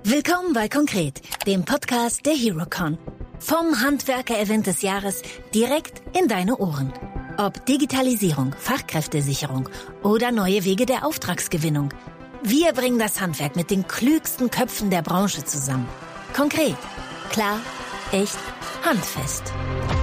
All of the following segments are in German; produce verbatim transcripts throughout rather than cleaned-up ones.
Willkommen bei Konkret, dem Podcast der HeroCon. Vom Handwerker-Event des Jahres direkt in deine Ohren. Ob Digitalisierung, Fachkräftesicherung oder neue Wege der Auftragsgewinnung. Wir bringen das Handwerk mit den klügsten Köpfen der Branche zusammen. Konkret, klar, echt, handfest.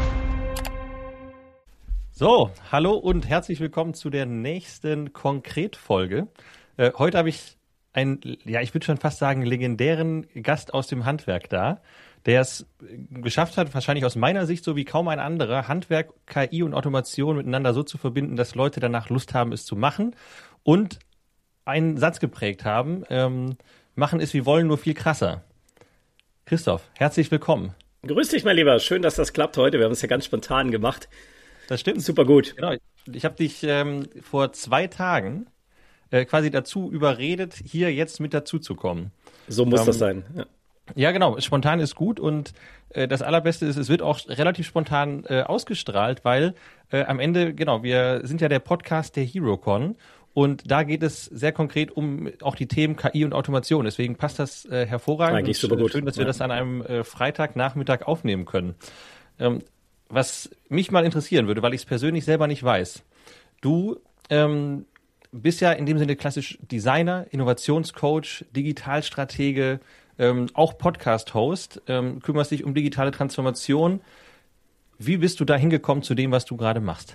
So, hallo und herzlich willkommen zu der nächsten Konkret-Folge. Äh, heute habe ich einen, ja, ich würde schon fast sagen, legendären Gast aus dem Handwerk da, der es geschafft hat, wahrscheinlich aus meiner Sicht so wie kaum ein anderer, Handwerk, K I und Automation miteinander so zu verbinden, dass Leute danach Lust haben, es zu machen und einen Satz geprägt haben, ähm, machen ist wie wollen, nur viel krasser. Christoph, herzlich willkommen. Grüß dich, mein Lieber. Schön, dass das klappt heute. Wir haben es ja ganz spontan gemacht. Das stimmt. Super gut. Genau. Ich habe dich ähm, vor zwei Tagen äh, quasi dazu überredet, hier jetzt mit dazu zu kommen. So muss ähm, das sein. Ja. ja, genau. Spontan ist gut und äh, das Allerbeste ist, es wird auch relativ spontan äh, ausgestrahlt, weil äh, am Ende, genau, wir sind ja der Podcast der HeroCon und da geht es sehr konkret um auch die Themen K I und Automation. Deswegen passt das äh, hervorragend. Eigentlich super gut. Schön, dass wir ja. das an einem äh, Freitagnachmittag aufnehmen können. Ähm, was mich mal interessieren würde, weil ich es persönlich selber nicht weiß. Du ähm, bist ja in dem Sinne klassisch Designer, Innovationscoach, Digitalstratege, ähm, auch Podcast-Host, ähm, kümmerst dich um digitale Transformation. Wie bist du da hingekommen zu dem, was du gerade machst?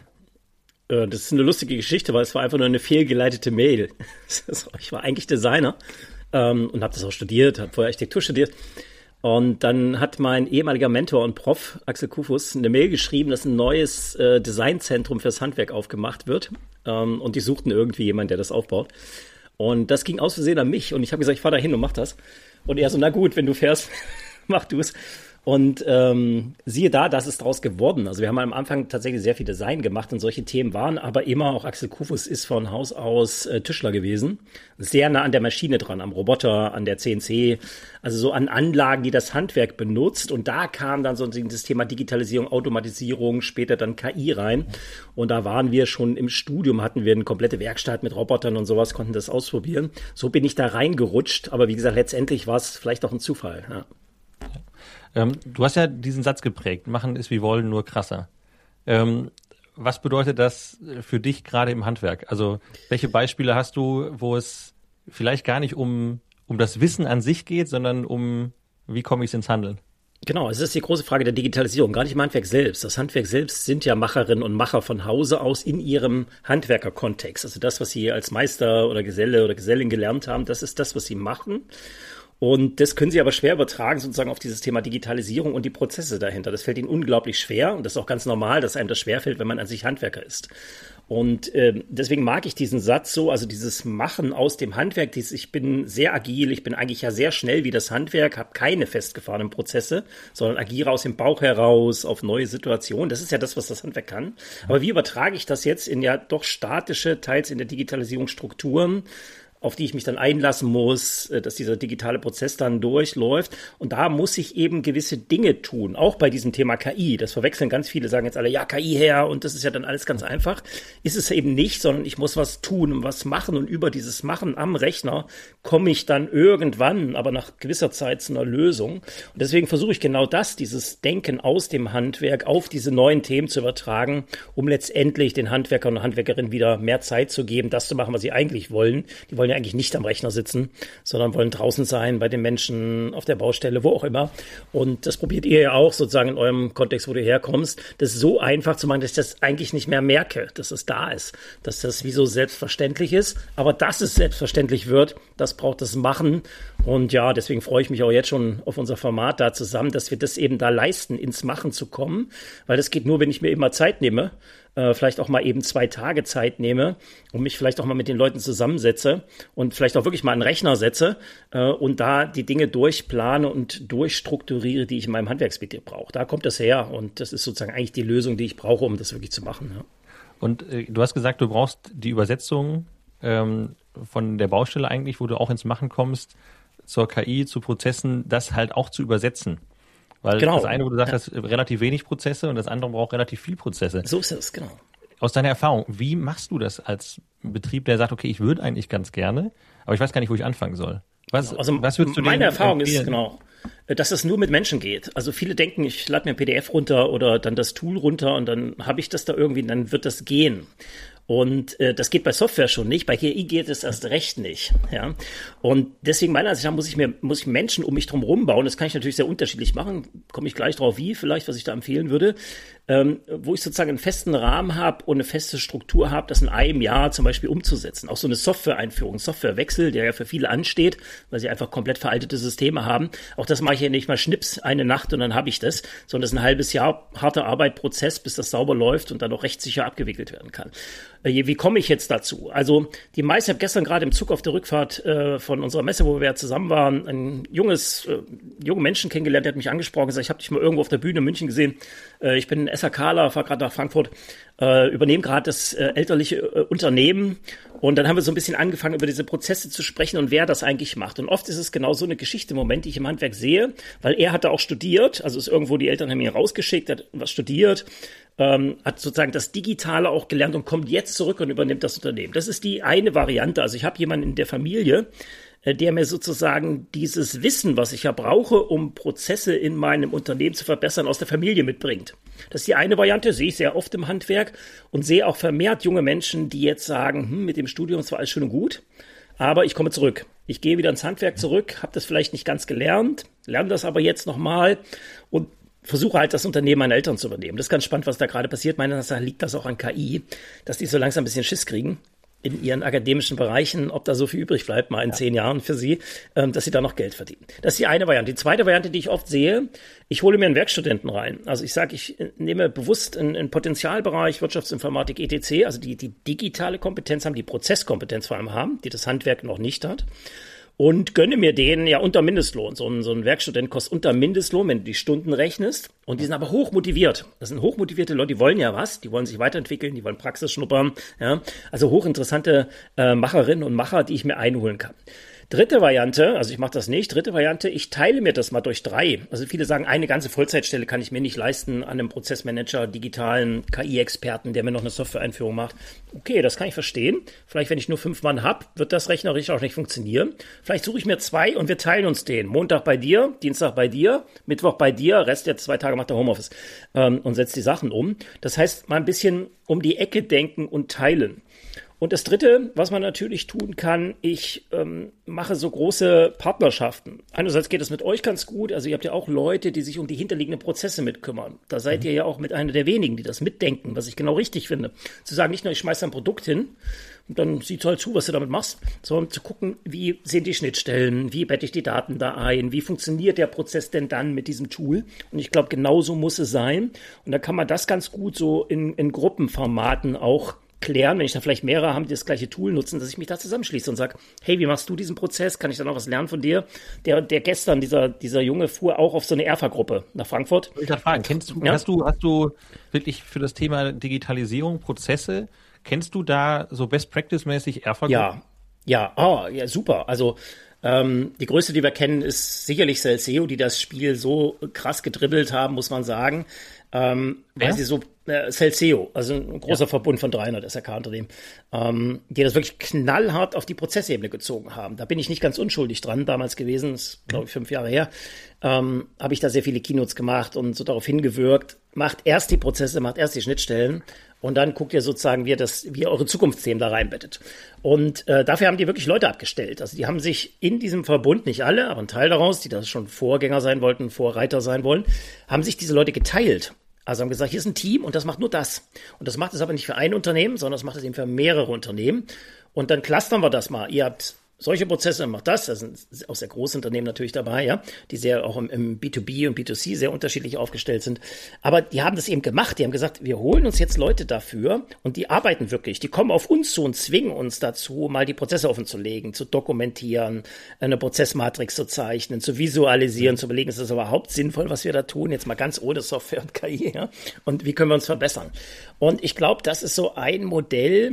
Das ist eine lustige Geschichte, weil es war einfach nur eine fehlgeleitete Mail. Ich war eigentlich Designer ähm, und habe das auch studiert, habe vorher Architektur studiert. Und dann hat mein ehemaliger Mentor und Prof, Axel Kufus, eine Mail geschrieben, dass ein neues äh, Designzentrum fürs Handwerk aufgemacht wird. Ähm, und die suchten irgendwie jemanden, der das aufbaut. Und das ging aus Versehen an mich. Und ich habe gesagt, ich fahre da hin und mach das. Und er so, na gut, wenn du fährst, mach du es. Und ähm, siehe da, das ist draus geworden. Also wir haben am Anfang tatsächlich sehr viel Design gemacht und solche Themen waren aber immer, auch Axel Kufus ist von Haus aus äh, Tischler gewesen. Sehr nah an der Maschine dran, am Roboter, an der C N C, also so an Anlagen, die das Handwerk benutzt. Und da kam dann so das Thema Digitalisierung, Automatisierung, später dann K I rein. Und da waren wir schon im Studium, hatten wir eine komplette Werkstatt mit Robotern und sowas, konnten das ausprobieren. So bin ich da reingerutscht. Aber wie gesagt, letztendlich war es vielleicht auch ein Zufall, ja. Ähm, du hast ja diesen Satz geprägt, machen ist wie wollen, nur krasser. Ähm, was bedeutet das für dich gerade im Handwerk? Also welche Beispiele hast du, wo es vielleicht gar nicht um, um das Wissen an sich geht, sondern um, wie komme ich ins Handeln? Genau, es ist die große Frage der Digitalisierung, gar nicht im Handwerk selbst. Das Handwerk selbst sind ja Macherinnen und Macher von Hause aus in ihrem Handwerkerkontext. Also das, was sie als Meister oder Geselle oder Gesellin gelernt haben, das ist das, was sie machen. Und das können sie aber schwer übertragen sozusagen auf dieses Thema Digitalisierung und die Prozesse dahinter. Das fällt ihnen unglaublich schwer und das ist auch ganz normal, dass einem das schwerfällt, wenn man an sich Handwerker ist. Und äh, deswegen mag ich diesen Satz so, also dieses Machen aus dem Handwerk, dieses, ich bin sehr agil, ich bin eigentlich ja sehr schnell wie das Handwerk, habe keine festgefahrenen Prozesse, sondern agiere aus dem Bauch heraus auf neue Situationen. Das ist ja das, was das Handwerk kann. Aber wie übertrage ich das jetzt in ja doch statische, teils in der Digitalisierung Strukturen, auf die ich mich dann einlassen muss, dass dieser digitale Prozess dann durchläuft. Und da muss ich eben gewisse Dinge tun, auch bei diesem Thema K I. Das verwechseln ganz viele, sagen jetzt alle, ja, K I her und das ist ja dann alles ganz einfach. Ist es eben nicht, sondern ich muss was tun und was machen und über dieses Machen am Rechner komme ich dann irgendwann, aber nach gewisser Zeit zu einer Lösung. Und deswegen versuche ich genau das, dieses Denken aus dem Handwerk auf diese neuen Themen zu übertragen, um letztendlich den Handwerkern und Handwerkerinnen wieder mehr Zeit zu geben, das zu machen, was sie eigentlich wollen. Die wollen ja eigentlich nicht am Rechner sitzen, sondern wollen draußen sein, bei den Menschen, auf der Baustelle, wo auch immer. Und das probiert ihr ja auch sozusagen in eurem Kontext, wo du herkommst, das so einfach zu machen, dass ich das eigentlich nicht mehr merke, dass es da ist, dass das wie so selbstverständlich ist. Aber dass es selbstverständlich wird, das braucht das Machen. Und ja, deswegen freue ich mich auch jetzt schon auf unser Format da zusammen, dass wir das eben da leisten, ins Machen zu kommen. Weil das geht nur, wenn ich mir immer Zeit nehme, äh, vielleicht auch mal eben zwei Tage Zeit nehme und mich vielleicht auch mal mit den Leuten zusammensetze und vielleicht auch wirklich mal einen Rechner setze äh, und da die Dinge durchplane und durchstrukturiere, die ich in meinem Handwerksbetrieb brauche. Da kommt das her und das ist sozusagen eigentlich die Lösung, die ich brauche, um das wirklich zu machen. Ja. Und äh, du hast gesagt, du brauchst die Übersetzung ähm, von der Baustelle eigentlich, wo du auch ins Machen kommst, zur K I, zu Prozessen, das halt auch zu übersetzen. Weil genau. Das eine, wo du sagst, ja. hast relativ wenig Prozesse und das andere braucht relativ viel Prozesse. So ist es, genau. Aus deiner Erfahrung, wie machst du das als Betrieb, der sagt, okay, ich würde eigentlich ganz gerne, aber ich weiß gar nicht, wo ich anfangen soll? Was, also was würdest du meine Erfahrung empfehlen? ist, genau, dass es nur mit Menschen geht. Also viele denken, ich lade mir ein P D F runter oder dann das Tool runter und dann habe ich das da irgendwie, dann wird das gehen. Und äh, das geht bei Software schon nicht, bei K I geht es erst recht nicht. Ja? Und deswegen meiner Ansicht nach muss ich mir muss ich Menschen um mich drum herum bauen. Das kann ich natürlich sehr unterschiedlich machen. Komme ich gleich drauf, wie vielleicht, was ich da empfehlen würde. Ähm, wo ich sozusagen einen festen Rahmen habe und eine feste Struktur habe, das in einem Jahr zum Beispiel umzusetzen. Auch so eine Software-Einführung, Softwarewechsel, der ja für viele ansteht, weil sie einfach komplett veraltete Systeme haben. Auch das mache ich ja nicht mal schnips eine Nacht und dann habe ich das, sondern das ist ein halbes Jahr harter Arbeit, Prozess, bis das sauber läuft und dann auch rechtssicher abgewickelt werden kann. Äh, wie komme ich jetzt dazu? Also die meisten, ich habe gestern gerade im Zug auf der Rückfahrt äh, von unserer Messe, wo wir ja zusammen waren, ein junges, äh, junge Menschen kennengelernt, der hat mich angesprochen, gesagt, ich habe dich mal irgendwo auf der Bühne in München gesehen. Äh, ich bin SAKler, fahre gerade nach Frankfurt, äh, übernehme gerade das äh, elterliche äh, Unternehmen und dann haben wir so ein bisschen angefangen, über diese Prozesse zu sprechen und wer das eigentlich macht. Und oft ist es genau so eine Geschichte im Moment, die ich im Handwerk sehe, weil er hatte auch studiert, also ist irgendwo, die Eltern haben ihn rausgeschickt, hat was studiert, ähm, hat sozusagen das Digitale auch gelernt und kommt jetzt zurück und übernimmt das Unternehmen. Das ist die eine Variante. Also ich habe jemanden in der Familie, der mir sozusagen dieses Wissen, was ich ja brauche, um Prozesse in meinem Unternehmen zu verbessern, aus der Familie mitbringt. Das ist die eine Variante, sehe ich sehr oft im Handwerk und sehe auch vermehrt junge Menschen, die jetzt sagen, hm, mit dem Studium ist zwar alles schön und gut, aber ich komme zurück. Ich gehe wieder ins Handwerk zurück, habe das vielleicht nicht ganz gelernt, lerne das aber jetzt nochmal und versuche halt das Unternehmen meiner Eltern zu übernehmen. Das ist ganz spannend, was da gerade passiert. Meiner Meinung nach liegt das auch an K I, dass die so langsam ein bisschen Schiss kriegen in ihren akademischen Bereichen, ob da so viel übrig bleibt, mal in ja. zehn Jahren für sie, ähm, dass sie da noch Geld verdienen. Das ist die eine Variante. Die zweite Variante, die ich oft sehe, ich hole mir einen Werkstudenten rein. Also ich sage, ich nehme bewusst einen, einen Potenzialbereich, Wirtschaftsinformatik, et cetera, also die die digitale Kompetenz haben, die Prozesskompetenz vor allem haben, die das Handwerk noch nicht hat. Und gönne mir den ja unter Mindestlohn. So ein, so ein Werkstudent kostet unter Mindestlohn, wenn du die Stunden rechnest. Und die sind aber hochmotiviert. Das sind hochmotivierte Leute, die wollen ja was, die wollen sich weiterentwickeln, die wollen Praxis schnuppern. Ja? Also hochinteressante äh, Macherinnen und Macher, die ich mir einholen kann. Dritte Variante, also ich mache das nicht, dritte Variante, ich teile mir das mal durch drei. Also viele sagen, eine ganze Vollzeitstelle kann ich mir nicht leisten an einem Prozessmanager, digitalen K I-Experten, der mir noch eine Software-Einführung macht. Okay, das kann ich verstehen. Vielleicht, wenn ich nur fünf Mann habe, wird das rechnerisch auch nicht funktionieren. Vielleicht suche ich mir zwei und wir teilen uns den. Montag bei dir, Dienstag bei dir, Mittwoch bei dir, Rest der zwei Tage macht der Homeoffice ähm, und setzt die Sachen um. Das heißt, mal ein bisschen um die Ecke denken und teilen. Und das Dritte, was man natürlich tun kann, ich ähm, mache so große Partnerschaften. Einerseits geht es mit euch ganz gut, also ihr habt ja auch Leute, die sich um die hinterliegenden Prozesse mitkümmern. Da seid mhm. ihr ja auch mit einer der wenigen, die das mitdenken, was ich genau richtig finde. Zu sagen, nicht nur ich schmeiße ein Produkt hin und dann siehst du halt zu, was du damit machst, sondern zu gucken, wie sind die Schnittstellen, wie bette ich die Daten da ein, wie funktioniert der Prozess denn dann mit diesem Tool? Und ich glaube, genau so muss es sein. Und da kann man das ganz gut so in, in Gruppenformaten auch klären, wenn ich da vielleicht mehrere habe, die das gleiche Tool nutzen, dass ich mich da zusammenschließe und sage, hey, wie machst du diesen Prozess? Kann ich da noch was lernen von dir? Der, der gestern, dieser, dieser Junge fuhr auch auf so eine Erfa-Gruppe nach Frankfurt. Ich wollte fragen, kennst du, ja? hast du, hast du wirklich für das Thema Digitalisierung, Prozesse, kennst du da so Best-Practice-mäßig Erfa-Gruppen? Ja, ja, oh, ja, super. Also, Ähm, die größte, die wir kennen, ist sicherlich Celseo, die das Spiel so krass gedribbelt haben, muss man sagen. Ähm, weil sie so, äh, Celseo, also ein großer ja. Verbund von dreihundert S R K-Unternehmen, ähm, die das wirklich knallhart auf die Prozessebene gezogen haben. Da bin ich nicht ganz unschuldig dran damals gewesen, das ist, glaube ich, fünf Jahre her, ähm, habe ich da sehr viele Keynotes gemacht und so darauf hingewirkt, macht erst die Prozesse, macht erst die Schnittstellen und dann guckt ihr sozusagen, wie ihr, das, wie ihr eure Zukunftsthemen da reinbettet. Und äh, dafür haben die wirklich Leute abgestellt. Also die haben sich in diesem Verbund, nicht alle, aber ein Teil daraus, die da schon Vorgänger sein wollten, Vorreiter sein wollen, haben sich diese Leute geteilt. Also haben gesagt, hier ist ein Team und das macht nur das. Und das macht es aber nicht für ein Unternehmen, sondern das macht es eben für mehrere Unternehmen. Und dann clustern wir das mal. Ihr habt solche Prozesse, macht das. Da sind auch sehr große Unternehmen natürlich dabei, ja, die sehr auch im, im B zwei B und B zwei C sehr unterschiedlich aufgestellt sind. Aber die haben das eben gemacht. Die haben gesagt, wir holen uns jetzt Leute dafür und die arbeiten wirklich. Die kommen auf uns zu und zwingen uns dazu, mal die Prozesse offenzulegen, zu dokumentieren, eine Prozessmatrix zu zeichnen, zu visualisieren, mhm. zu überlegen, ist das überhaupt sinnvoll, was wir da tun? Jetzt mal ganz ohne Software und K I, ja? Und wie können wir uns verbessern? Und ich glaube, das ist so ein Modell,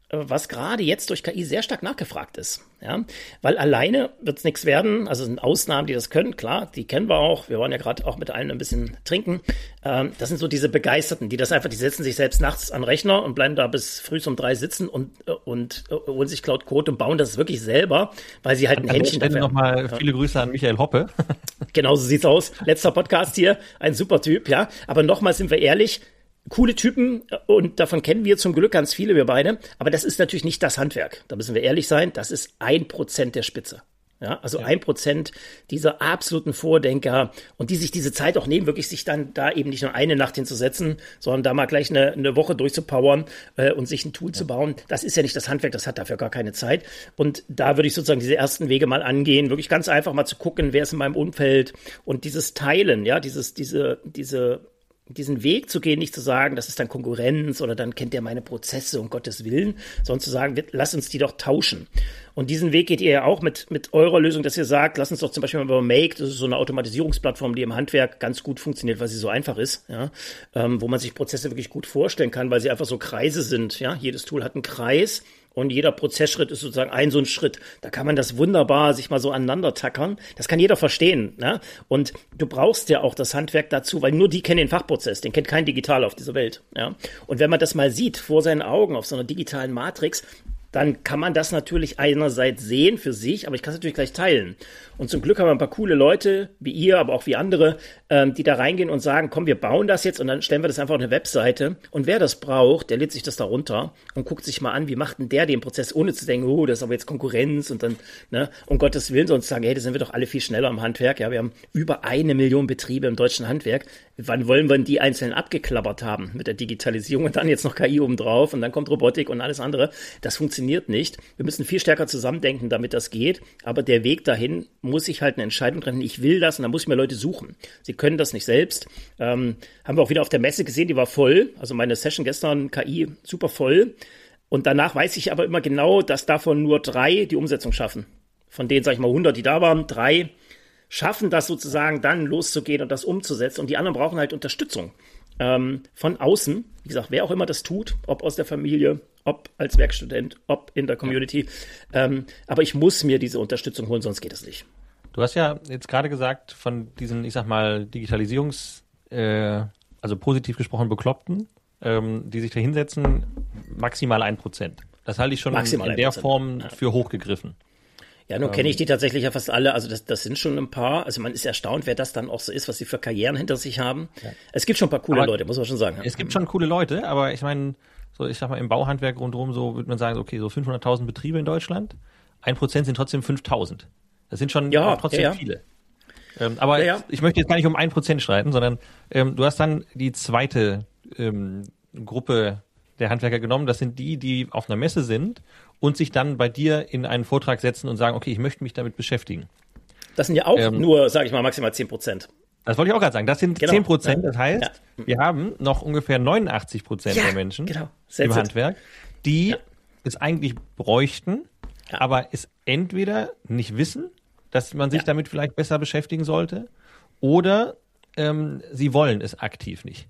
was gerade jetzt durch K I sehr stark nachgefragt ist. Ja, weil alleine wird es nichts werden. Also es sind Ausnahmen, die das können, klar, die kennen wir auch. Wir wollen ja gerade auch mit allen ein bisschen trinken. Ähm, das sind so diese Begeisterten, die das einfach, die setzen sich selbst nachts an den Rechner und bleiben da bis früh um drei sitzen und und äh, holen sich Cloud Code und bauen das wirklich selber, weil sie halt ein Händchen dafür haben. Nochmal viele Grüße an Michael Hoppe. Genau so sieht's aus. Letzter Podcast hier, ein super Typ, ja. Aber nochmal sind wir ehrlich, coole Typen und davon kennen wir zum Glück ganz viele, wir beide. Aber das ist natürlich nicht das Handwerk. Da müssen wir ehrlich sein. Das ist ein Prozent der Spitze. Ja, also ein ja. Prozent dieser absoluten Vordenker und die sich diese Zeit auch nehmen, wirklich sich dann da eben nicht nur eine Nacht hinzusetzen, sondern da mal gleich eine, eine Woche durchzupowern äh, und sich ein Tool ja. zu bauen. Das ist ja nicht das Handwerk, das hat dafür gar keine Zeit. Und da würde ich sozusagen diese ersten Wege mal angehen, wirklich ganz einfach mal zu gucken, wer ist in meinem Umfeld und dieses Teilen, ja, dieses, diese, diese diesen Weg zu gehen, nicht zu sagen, das ist dann Konkurrenz oder dann kennt der meine Prozesse, um Gottes Willen, sondern zu sagen, lass uns die doch tauschen. Und diesen Weg geht ihr ja auch mit mit eurer Lösung, dass ihr sagt, lass uns doch zum Beispiel mal über Make, das ist so eine Automatisierungsplattform, die im Handwerk ganz gut funktioniert, weil sie so einfach ist, ja, ähm, wo man sich Prozesse wirklich gut vorstellen kann, weil sie einfach so Kreise sind, ja, jedes Tool hat einen Kreis. Und jeder Prozessschritt ist sozusagen ein so ein Schritt. Da kann man das wunderbar sich mal so aneinander tackern. Das kann jeder verstehen. Ne? Und du brauchst ja auch das Handwerk dazu, weil nur die kennen den Fachprozess. Den kennt kein Digitaler auf dieser Welt. Ja? Und wenn man das mal sieht vor seinen Augen auf so einer digitalen Matrix, dann kann man das natürlich einerseits sehen für sich, aber ich kann es natürlich gleich teilen. Und zum Glück haben wir ein paar coole Leute, wie ihr, aber auch wie andere, ähm, die da reingehen und sagen, komm, wir bauen das jetzt und dann stellen wir das einfach auf eine Webseite. Und wer das braucht, der lädt sich das da runter und guckt sich mal an, wie macht denn der den Prozess, ohne zu denken, oh, das ist aber jetzt Konkurrenz und dann, ne, um Gottes Willen, sonst sagen, hey, da sind wir doch alle viel schneller im Handwerk. Ja, wir haben über eine Million Betriebe im deutschen Handwerk. Wann wollen wir die einzelnen abgeklappert haben mit der Digitalisierung und dann jetzt noch K I obendrauf und dann kommt Robotik und alles andere. Das funktioniert nicht. Wir müssen viel stärker zusammendenken, damit das geht. Aber der Weg dahin muss ich halt eine Entscheidung treffen. Ich will das und dann muss ich mir Leute suchen. Sie können das nicht selbst. Ähm, haben wir auch wieder auf der Messe gesehen, die war voll. Also meine Session gestern, K I, super voll. Und danach weiß ich aber immer genau, dass davon nur drei die Umsetzung schaffen. Von denen, sag ich mal, hundert, die da waren, drei schaffen das sozusagen dann loszugehen und das umzusetzen. Und die anderen brauchen halt Unterstützung ähm, von außen. Wie gesagt, wer auch immer das tut, ob aus der Familie, ob als Werkstudent, ob in der Community. Ähm, aber ich muss mir diese Unterstützung holen, sonst geht es nicht. Du hast ja jetzt gerade gesagt, von diesen, ich sag mal, Digitalisierungs-, äh, also positiv gesprochen Bekloppten, ähm, die sich da hinsetzen, maximal ein Prozent. Das halte ich schon maximal in der Form ja. für hochgegriffen. Ja, nun kenne ich die tatsächlich ja fast alle. Also das, das sind schon ein paar. Also man ist erstaunt, wer das dann auch so ist, was sie für Karrieren hinter sich haben. Ja. Es gibt schon ein paar coole aber Leute, muss man schon sagen. Es gibt schon coole Leute, aber ich meine, so ich sag mal, im Bauhandwerk rundherum, so würde man sagen, okay, so fünfhunderttausend Betriebe in Deutschland, ein Prozent sind trotzdem fünftausend. Das sind schon ja, auch trotzdem ja, ja. viele. Ähm, aber ja, ja. ich möchte jetzt gar nicht um ein Prozent streiten, sondern ähm, du hast dann die zweite ähm, Gruppe der Handwerker genommen. Das sind die, die auf einer Messe sind und sich dann bei dir in einen Vortrag setzen und sagen, okay, ich möchte mich damit beschäftigen. Das sind ja auch ähm, nur, sage ich mal, maximal zehn Prozent. Das wollte ich auch gerade sagen. Das sind genau. zehn Prozent. Das heißt, ja. wir haben noch ungefähr neunundachtzig Prozent ja, der Menschen genau. im Handwerk, die ja. es eigentlich bräuchten, ja. aber es entweder nicht wissen, dass man sich ja. damit vielleicht besser beschäftigen sollte, oder ähm, sie wollen es aktiv nicht.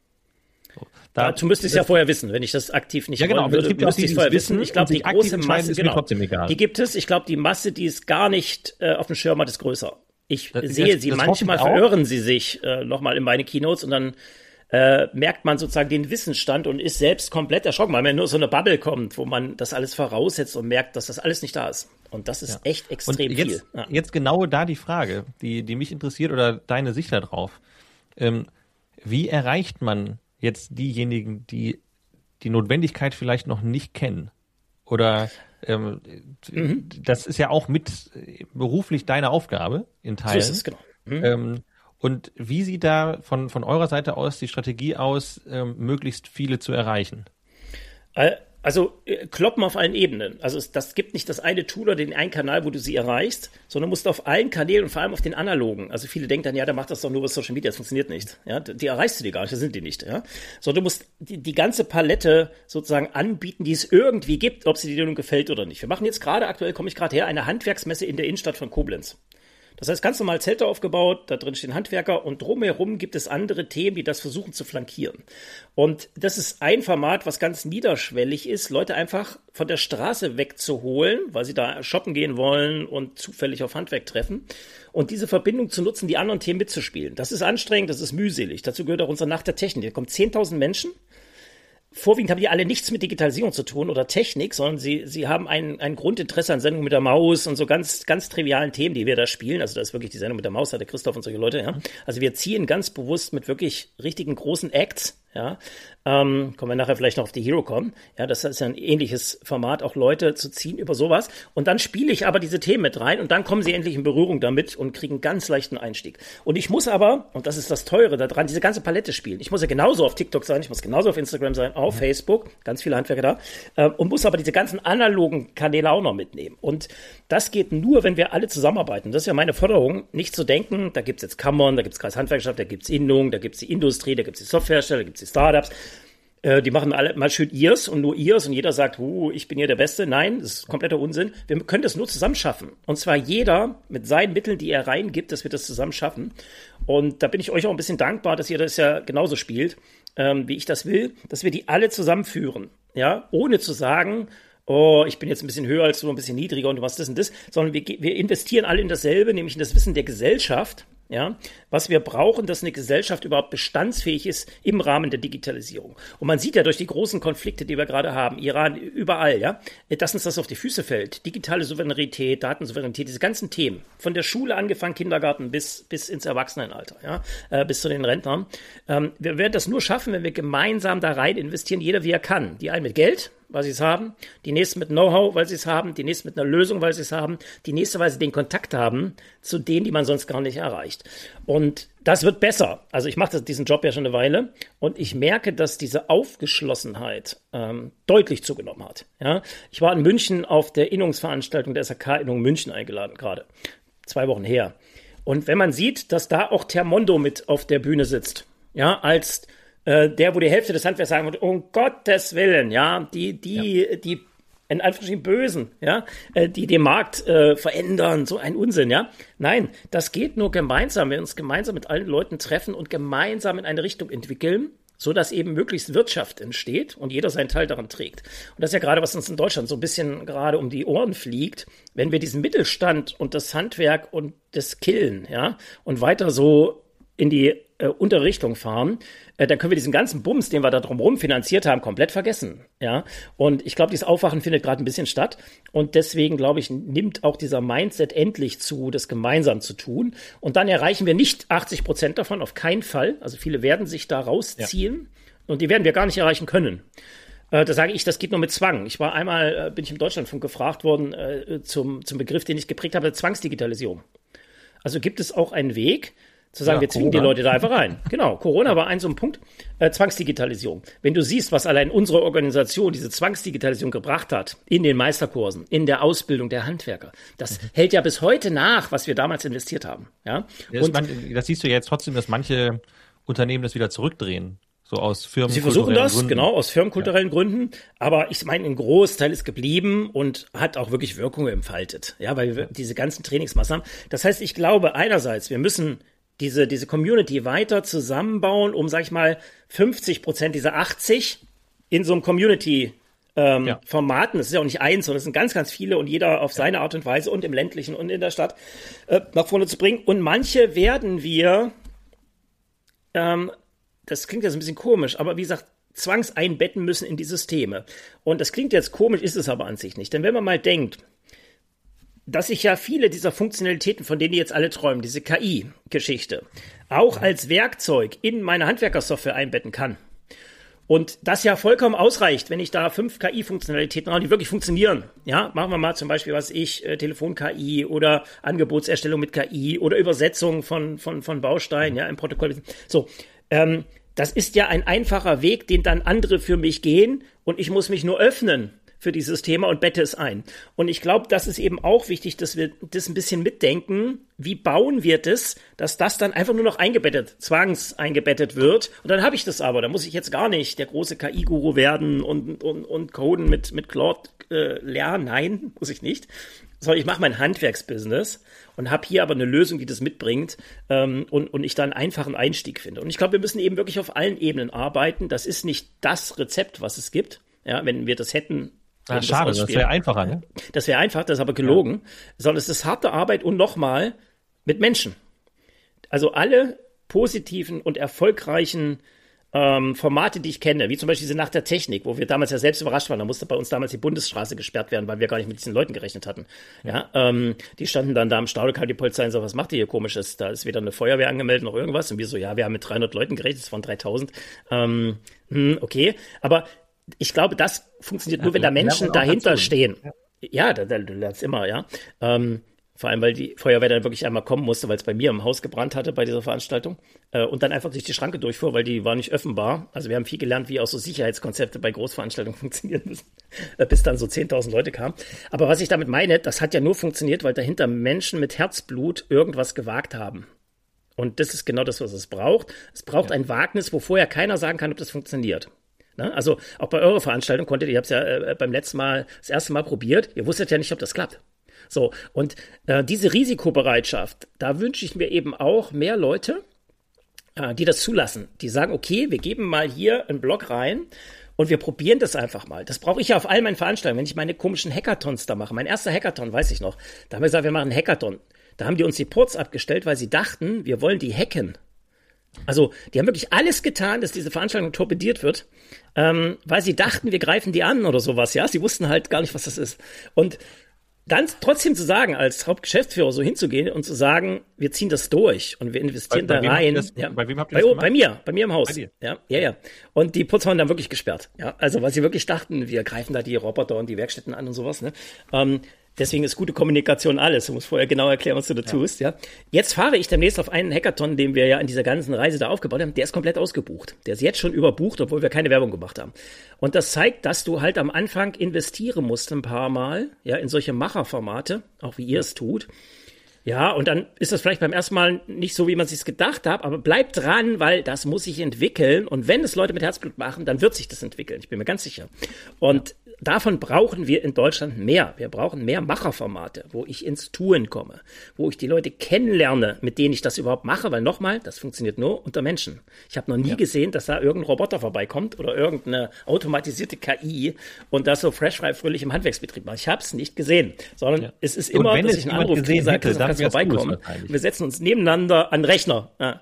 So. Da, Dazu müsste ich es ja vorher wissen, wenn ich das aktiv nicht ja, genau, wollen würde. Es gibt auch die, die es vorher wissen. Ich glaube, die große Masse, ist genau, mir trotzdem egal. Die gibt es. Ich glaube, die Masse, die es gar nicht äh, auf dem Schirm hat, ist größer. Ich das, sehe das, sie, das manchmal verirren sie sich äh, nochmal in meine Keynotes und dann äh, merkt man sozusagen den Wissensstand und ist selbst komplett erschrocken, weil man nur so eine Bubble kommt, wo man das alles voraussetzt und merkt, dass das alles nicht da ist. Und das ist ja. echt extrem und jetzt, viel. Ja. Jetzt genau da die Frage, die, die mich interessiert oder deine Sicht darauf. Ähm, wie erreicht man jetzt diejenigen, die die Notwendigkeit vielleicht noch nicht kennen? Oder ähm, mhm. das ist ja auch mit beruflich deine Aufgabe in Teilen. So ist es, genau. Mhm. Ähm, und wie sieht da von, von eurer Seite aus die Strategie aus, ähm, möglichst viele zu erreichen? Also äh, kloppen auf allen Ebenen. Also es, das gibt nicht das eine Tool oder den einen Kanal, wo du sie erreichst, sondern musst auf allen Kanälen und vor allem auf den analogen. Also viele denken dann, ja, der macht das doch nur über Social Media, das funktioniert nicht. Ja, die erreichst du dir gar nicht, das sind die nicht. Ja, sondern du musst die, die ganze Palette sozusagen anbieten, die es irgendwie gibt, ob sie dir nun gefällt oder nicht. Wir machen jetzt gerade, aktuell komme ich gerade her, eine Handwerksmesse in der Innenstadt von Koblenz. Das heißt, ganz normal Zelte aufgebaut, da drin stehen Handwerker und drumherum gibt es andere Themen, die das versuchen zu flankieren. Und das ist ein Format, was ganz niederschwellig ist, Leute einfach von der Straße wegzuholen, weil sie da shoppen gehen wollen und zufällig auf Handwerk treffen. Und diese Verbindung zu nutzen, die anderen Themen mitzuspielen. Das ist anstrengend, das ist mühselig. Dazu gehört auch unsere Nacht der Technik. Da kommen zehntausend Menschen. Vorwiegend haben die alle nichts mit Digitalisierung zu tun oder Technik, sondern sie, sie haben ein, ein Grundinteresse an Sendungen mit der Maus und so ganz, ganz trivialen Themen, die wir da spielen. Also das ist wirklich die Sendung mit der Maus, hat der Christoph und solche Leute, ja. Also wir ziehen ganz bewusst mit wirklich richtigen großen Acts, ja. Ähm, kommen wir nachher vielleicht noch auf die HeroCon. Ja, das ist ja ein ähnliches Format, auch Leute zu ziehen über sowas. Und dann spiele ich aber diese Themen mit rein und dann kommen sie endlich in Berührung damit und kriegen einen ganz leichten Einstieg. Und ich muss aber, und das ist das Teure daran, diese ganze Palette spielen. Ich muss ja genauso auf TikTok sein, ich muss genauso auf Instagram sein, auf Facebook, ganz viele Handwerker da, äh, und muss aber diese ganzen analogen Kanäle auch noch mitnehmen. Und das geht nur, wenn wir alle zusammenarbeiten. Das ist ja meine Forderung, nicht zu denken, da gibt's jetzt Kammern, da gibt's Kreishandwerkschaft, da gibt's Innung, da gibt's die Industrie, da gibt's die Softwarehersteller, da gibt's die Startups. Die machen alle mal schön ihrs und nur ihrs und jeder sagt, uh, ich bin hier der Beste. Nein, das ist kompletter Unsinn. Wir können das nur zusammen schaffen. Und zwar jeder mit seinen Mitteln, die er reingibt, dass wir das zusammen schaffen. Und da bin ich euch auch ein bisschen dankbar, dass ihr das ja genauso spielt, ähm, wie ich das will, dass wir die alle zusammenführen. Ja, ohne zu sagen, oh, ich bin jetzt ein bisschen höher als du, ein bisschen niedriger und du machst das und das, sondern wir, wir investieren alle in dasselbe, nämlich in das Wissen der Gesellschaft. Ja, was wir brauchen, dass eine Gesellschaft überhaupt bestandsfähig ist im Rahmen der Digitalisierung. Und man sieht ja durch die großen Konflikte, die wir gerade haben, Iran, überall, ja, dass uns das auf die Füße fällt. Digitale Souveränität, Datensouveränität, diese ganzen Themen. Von der Schule angefangen, Kindergarten bis, bis ins Erwachsenenalter, ja, äh, bis zu den Rentnern. Ähm, wir werden das nur schaffen, wenn wir gemeinsam da rein investieren, jeder wie er kann. Die einen mit Geld, weil sie es haben, die nächsten mit Know-how, weil sie es haben, die nächsten mit einer Lösung, weil sie es haben, die nächste, weil sie den Kontakt haben zu denen, die man sonst gar nicht erreicht. Und das wird besser. Also ich mache diesen Job ja schon eine Weile und ich merke, dass diese Aufgeschlossenheit ähm, deutlich zugenommen hat. Ja? Ich war in München auf der Innungsveranstaltung der S A K-Innung München eingeladen, gerade zwei Wochen her. Und wenn man sieht, dass da auch Termondo mit auf der Bühne sitzt, ja, als der, wo die Hälfte des Handwerks sagen würde, um Gottes Willen, ja, die, die, ja. die, in Anführungsstrichen Bösen, ja, die den Markt äh, verändern, so ein Unsinn, ja. Nein, das geht nur gemeinsam, wenn wir uns gemeinsam mit allen Leuten treffen und gemeinsam in eine Richtung entwickeln, so dass eben möglichst Wirtschaft entsteht und jeder seinen Teil daran trägt. Und das ist ja gerade, was uns in Deutschland so ein bisschen gerade um die Ohren fliegt, wenn wir diesen Mittelstand und das Handwerk und das Killen, ja, und weiter so in die äh, untere Richtung fahren, äh, dann können wir diesen ganzen Bums, den wir da drumherum finanziert haben, komplett vergessen. Ja, und ich glaube, dieses Aufwachen findet gerade ein bisschen statt. Und deswegen, glaube ich, nimmt auch dieser Mindset endlich zu, das gemeinsam zu tun. Und dann erreichen wir nicht achtzig Prozent davon, auf keinen Fall. Also viele werden sich da rausziehen. Ja. Und die werden wir gar nicht erreichen können. Äh, da sage ich, das geht nur mit Zwang. Ich war einmal, äh, bin ich im Deutschlandfunk gefragt worden, äh, zum, zum Begriff, den ich geprägt habe, Zwangsdigitalisierung. Also gibt es auch einen Weg, zu sagen, ja, wir zwingen Corona. Die Leute da einfach rein. Genau, Corona war ein so ein Punkt, äh, Zwangsdigitalisierung. Wenn du siehst, was allein unsere Organisation, diese Zwangsdigitalisierung gebracht hat, in den Meisterkursen, in der Ausbildung der Handwerker, das mhm. hält ja bis heute nach, was wir damals investiert haben. Ja? Ja, das, Und, man, das siehst du ja jetzt trotzdem, dass manche Unternehmen das wieder zurückdrehen. So aus Firmen. Sie versuchen das, Gründen. genau, aus firmenkulturellen ja. Gründen. Aber ich meine, ein Großteil ist geblieben und hat auch wirklich Wirkung entfaltet. Ja, weil wir diese ganzen Trainingsmaßnahmen. Das heißt, ich glaube einerseits, wir müssen diese, diese Community weiter zusammenbauen, um, sag ich mal, fünfzig Prozent dieser achtzig in so einem Community ähm, ja. Formaten, das ist ja auch nicht eins, sondern es sind ganz, ganz viele und jeder auf ja. seine Art und Weise und im ländlichen und in der Stadt äh, nach vorne zu bringen. Und manche werden wir, ähm, das klingt jetzt ein bisschen komisch, aber wie gesagt, zwangseinbetten müssen in die Systeme. Und das klingt jetzt komisch, ist es aber an sich nicht. Denn wenn man mal denkt, dass ich ja viele dieser Funktionalitäten, von denen die jetzt alle träumen, diese K I-Geschichte, auch als Werkzeug in meine Handwerkersoftware einbetten kann. Und das ja vollkommen ausreicht, wenn ich da fünf K I-Funktionalitäten habe, die wirklich funktionieren. Ja, machen wir mal zum Beispiel, was ich, äh, Telefon-K I oder Angebotserstellung mit K I oder Übersetzung von, von, von Bausteinen, ja, im Protokoll. So, ähm, das ist ja ein einfacher Weg, den dann andere für mich gehen und ich muss mich nur öffnen für dieses Thema und bette es ein. Und ich glaube, das ist eben auch wichtig, dass wir das ein bisschen mitdenken. Wie bauen wir das, dass das dann einfach nur noch eingebettet, zwangseingebettet wird? Und dann habe ich das aber. Da muss ich jetzt gar nicht der große K I-Guru werden und, und, und Coden mit, mit Claude äh, lernen. Nein, muss ich nicht. sondern ich mache mein Handwerksbusiness und habe hier aber eine Lösung, die das mitbringt ähm, und, und ich da einen einfachen Einstieg finde. Und ich glaube, wir müssen eben wirklich auf allen Ebenen arbeiten. Das ist nicht das Rezept, was es gibt. Ja, wenn wir das hätten. Ah, schade, das, das wäre einfacher, ne? Das wäre einfach, das ist aber gelogen. Ja. Sondern es ist harte Arbeit und nochmal mit Menschen. Also alle positiven und erfolgreichen ähm, Formate, die ich kenne, wie zum Beispiel diese Nacht der Technik, wo wir damals ja selbst überrascht waren, da musste bei uns damals die Bundesstraße gesperrt werden, weil wir gar nicht mit diesen Leuten gerechnet hatten. Ja, ähm, die standen dann da am Stau, da kam die Polizei und so, was macht ihr hier Komisches? Da ist weder eine Feuerwehr angemeldet noch irgendwas. Und wir so, ja, wir haben mit dreihundert Leuten gerechnet, es waren dreitausend. Ähm, hm, okay, aber ich glaube, das funktioniert nur, wenn da Menschen dahinter stehen. Ja, da, da, du lernst immer, ja. Ähm, Vor allem, weil die Feuerwehr dann wirklich einmal kommen musste, weil es bei mir im Haus gebrannt hatte bei dieser Veranstaltung. Äh, und dann einfach durch die Schranke durchfuhr, weil die war nicht öffnbar. Also wir haben viel gelernt, wie auch so Sicherheitskonzepte bei Großveranstaltungen funktionieren müssen, äh, bis dann so zehntausend Leute kamen. Aber was ich damit meine, das hat ja nur funktioniert, weil dahinter Menschen mit Herzblut irgendwas gewagt haben. Und das ist genau das, was es braucht. Es braucht ja. ein Wagnis, wo vorher keiner sagen kann, ob das funktioniert. Ne? Also auch bei eurer Veranstaltung konntet ihr, ihr habt es ja äh, beim letzten Mal, das erste Mal probiert, ihr wusstet ja nicht, ob das klappt. So, und äh, diese Risikobereitschaft, da wünsche ich mir eben auch mehr Leute, äh, die das zulassen, die sagen, okay, wir geben mal hier einen Block rein und wir probieren das einfach mal. Das brauche ich ja auf all meinen Veranstaltungen, wenn ich meine komischen Hackathons da mache. Mein erster Hackathon, weiß ich noch, da haben wir gesagt, wir machen einen Hackathon. Da haben die uns die Ports abgestellt, weil sie dachten, wir wollen die hacken. Also, die haben wirklich alles getan, dass diese Veranstaltung torpediert wird, ähm, weil sie dachten, wir greifen die an oder sowas, ja. Sie wussten halt gar nicht, was das ist. Und dann trotzdem zu sagen, als Hauptgeschäftsführer so hinzugehen und zu sagen, wir ziehen das durch und wir investieren bei, bei da rein. Das, ja. Bei wem habt ihr bei, das gemacht? Bei mir, bei mir im Haus. Bei dir? Ja, ja, ja. Und die Putzer haben dann wirklich gesperrt. Ja, also, weil sie wirklich dachten, wir greifen da die Roboter und die Werkstätten an und sowas, ne. Ähm, Deswegen ist gute Kommunikation alles. Du musst vorher genau erklären, was du da ja. tust, ja. Jetzt fahre ich demnächst auf einen Hackathon, den wir ja in dieser ganzen Reise da aufgebaut haben. Der ist komplett ausgebucht. Der ist jetzt schon überbucht, obwohl wir keine Werbung gemacht haben. Und das zeigt, dass du halt am Anfang investieren musst ein paar Mal, ja, in solche Macherformate, auch wie ihr es tut. Ja, und dann ist das vielleicht beim ersten Mal nicht so, wie man sich's gedacht hat, aber bleib dran, weil das muss sich entwickeln. Und wenn es Leute mit Herzblut machen, dann wird sich das entwickeln. Ich bin mir ganz sicher. Und davon brauchen wir in Deutschland mehr. Wir brauchen mehr Macherformate, wo ich ins Tun komme, wo ich die Leute kennenlerne, mit denen ich das überhaupt mache, weil nochmal, das funktioniert nur unter Menschen. Ich habe noch nie ja. gesehen, dass da irgendein Roboter vorbeikommt oder irgendeine automatisierte K I und das so fresh, frei, fröhlich im Handwerksbetrieb macht. Ich habe es nicht gesehen, sondern ja. es ist immer, dass ich einen Anruf kriege, sage, du kannst vorbeikommen. Wir setzen uns nebeneinander an den Rechner. Ja.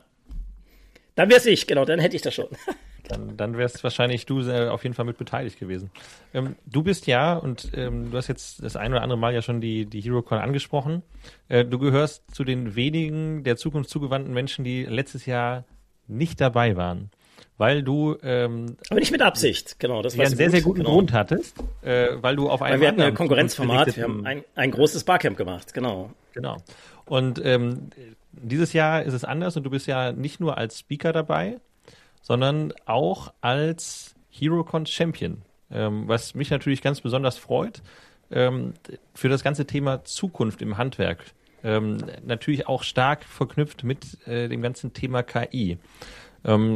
Dann wär's ich, genau, dann hätte ich das schon. Dann, dann wärst wahrscheinlich du äh, auf jeden Fall mit beteiligt gewesen. Ähm, du bist ja, und ähm, du hast jetzt das ein oder andere Mal ja schon die, die HeroCon angesprochen, äh, du gehörst zu den wenigen der Zukunft zugewandten Menschen, die letztes Jahr nicht dabei waren. Weil du ähm, aber nicht mit Absicht, genau. Das ja, einen sehr, gut. sehr guten genau. Grund hattest, äh, weil du auf einem weil wir hatten ein Konkurrenzformat, wir haben ein, ein großes Barcamp gemacht, genau. Genau. Und ähm, dieses Jahr ist es anders und du bist ja nicht nur als Speaker dabei, sondern auch als HeroCon Champion, ähm, was mich natürlich ganz besonders freut, ähm, für das ganze Thema Zukunft im Handwerk. Ähm, natürlich auch stark verknüpft mit äh, dem ganzen Thema K I. Ähm,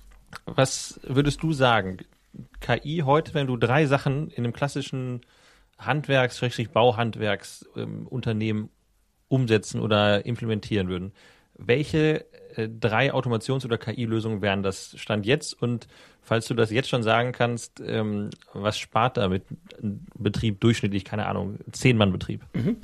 was würdest du sagen? K I heute, wenn du drei Sachen in einem klassischen Handwerks-, Bauhandwerksunternehmen ähm, umsetzen oder implementieren würden, welche äh, drei Automations- oder K I-Lösungen wären das Stand jetzt? Und falls du das jetzt schon sagen kannst, ähm, was spart damit ein Betrieb durchschnittlich, keine Ahnung, Zehn-Mann-Betrieb? Mhm.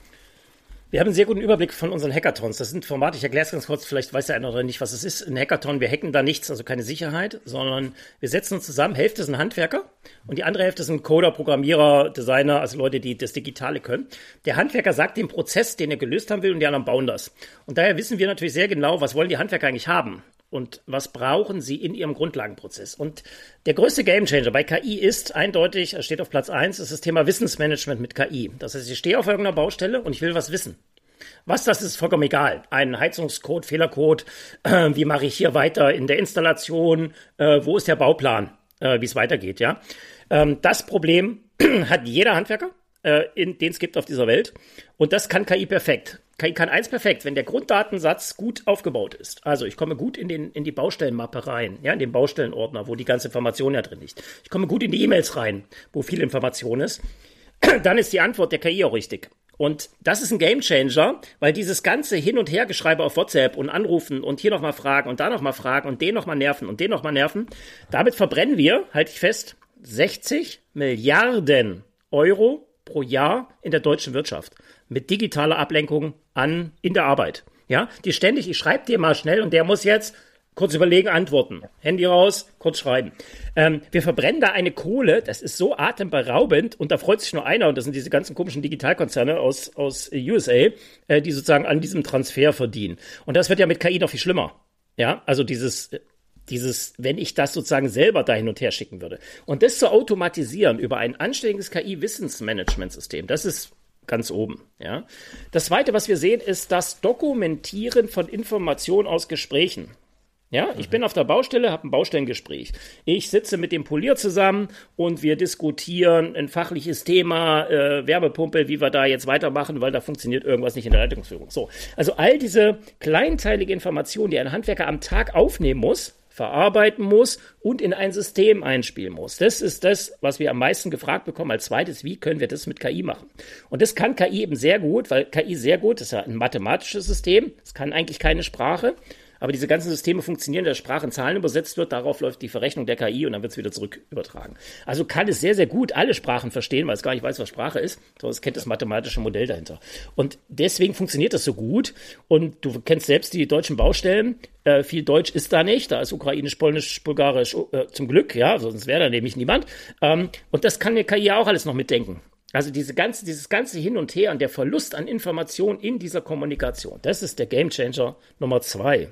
Wir haben einen sehr guten Überblick von unseren Hackathons. Das sind Formate, ich erkläre es ganz kurz, vielleicht weiß der eine oder andere nicht, was es ist. Ein Hackathon, wir hacken da nichts, also keine Sicherheit, sondern wir setzen uns zusammen, Hälfte sind Handwerker und die andere Hälfte sind Coder, Programmierer, Designer, also Leute, die das Digitale können. Der Handwerker sagt den Prozess, den er gelöst haben will und die anderen bauen das. Und daher wissen wir natürlich sehr genau, was wollen die Handwerker eigentlich haben und was brauchen sie in ihrem Grundlagenprozess. Und der größte Gamechanger bei K I ist eindeutig, er steht auf Platz eins, ist das Thema Wissensmanagement mit K I. Das heißt, ich stehe auf irgendeiner Baustelle und ich will was wissen. Was das ist, ist vollkommen egal. Ein Heizungscode, Fehlercode, äh, wie mache ich hier weiter in der Installation, äh, wo ist der Bauplan, äh, wie es weitergeht, ja. Ähm, das Problem hat jeder Handwerker, äh, in, den es gibt auf dieser Welt. Und das kann K I perfekt. K I kann eins perfekt, wenn der Grunddatensatz gut aufgebaut ist. Also ich komme gut in, den, in die Baustellenmappe rein, ja, in den Baustellenordner, wo die ganze Information ja drin liegt. Ich komme gut in die E-Mails rein, wo viel Information ist. Dann ist die Antwort der K I auch richtig. Und das ist ein Gamechanger, weil dieses ganze Hin- und Hergeschreibe auf WhatsApp und Anrufen und hier nochmal fragen und da nochmal fragen und den nochmal nerven und den nochmal nerven, damit verbrennen wir, halte ich fest, sechzig Milliarden Euro pro Jahr in der deutschen Wirtschaft mit digitaler Ablenkung an in der Arbeit. Ja, die ständig, ich schreibe dir mal schnell und der muss jetzt kurz überlegen, antworten. Handy raus, kurz schreiben. Ähm, wir verbrennen da eine Kohle, das ist so atemberaubend und da freut sich nur einer und das sind diese ganzen komischen Digitalkonzerne aus, aus U S A, äh, die sozusagen an diesem Transfer verdienen. Und das wird ja mit K I noch viel schlimmer. Ja, also dieses, dieses, wenn ich das sozusagen selber da hin und her schicken würde. Und das zu automatisieren über ein anständiges K I-Wissensmanagementsystem, das ist ganz oben. Ja. Das Zweite, was wir sehen, ist das Dokumentieren von Informationen aus Gesprächen. Ja, ich bin auf der Baustelle, habe ein Baustellengespräch. Ich sitze mit dem Polier zusammen und wir diskutieren ein fachliches Thema, äh, Wärmepumpe, wie wir da jetzt weitermachen, weil da funktioniert irgendwas nicht in der Leitungsführung. So, also all diese kleinteilige Informationen, die ein Handwerker am Tag aufnehmen muss, verarbeiten muss und in ein System einspielen muss. Das ist das, was wir am meisten gefragt bekommen. Als zweites, wie können wir das mit K I machen? Und das kann K I eben sehr gut, weil K I sehr gut, das ist ja ein mathematisches System, es kann eigentlich keine Sprache. Aber diese ganzen Systeme funktionieren, der Sprache in Zahlen übersetzt wird, darauf läuft die Verrechnung der K I und dann wird es wieder zurück übertragen. Also kann es sehr, sehr gut alle Sprachen verstehen, weil es gar nicht weiß, was Sprache ist, sondern es kennt das mathematische Modell dahinter. Und deswegen funktioniert das so gut. Und du kennst selbst die deutschen Baustellen. Äh, viel Deutsch ist da nicht. Da ist Ukrainisch, Polnisch, Bulgarisch äh, zum Glück, ja, sonst wäre da nämlich niemand. Ähm, und das kann mir K I auch alles noch mitdenken. Also diese ganze, dieses ganze Hin und Her und der Verlust an Information in dieser Kommunikation, das ist der Gamechanger Nummer zwei.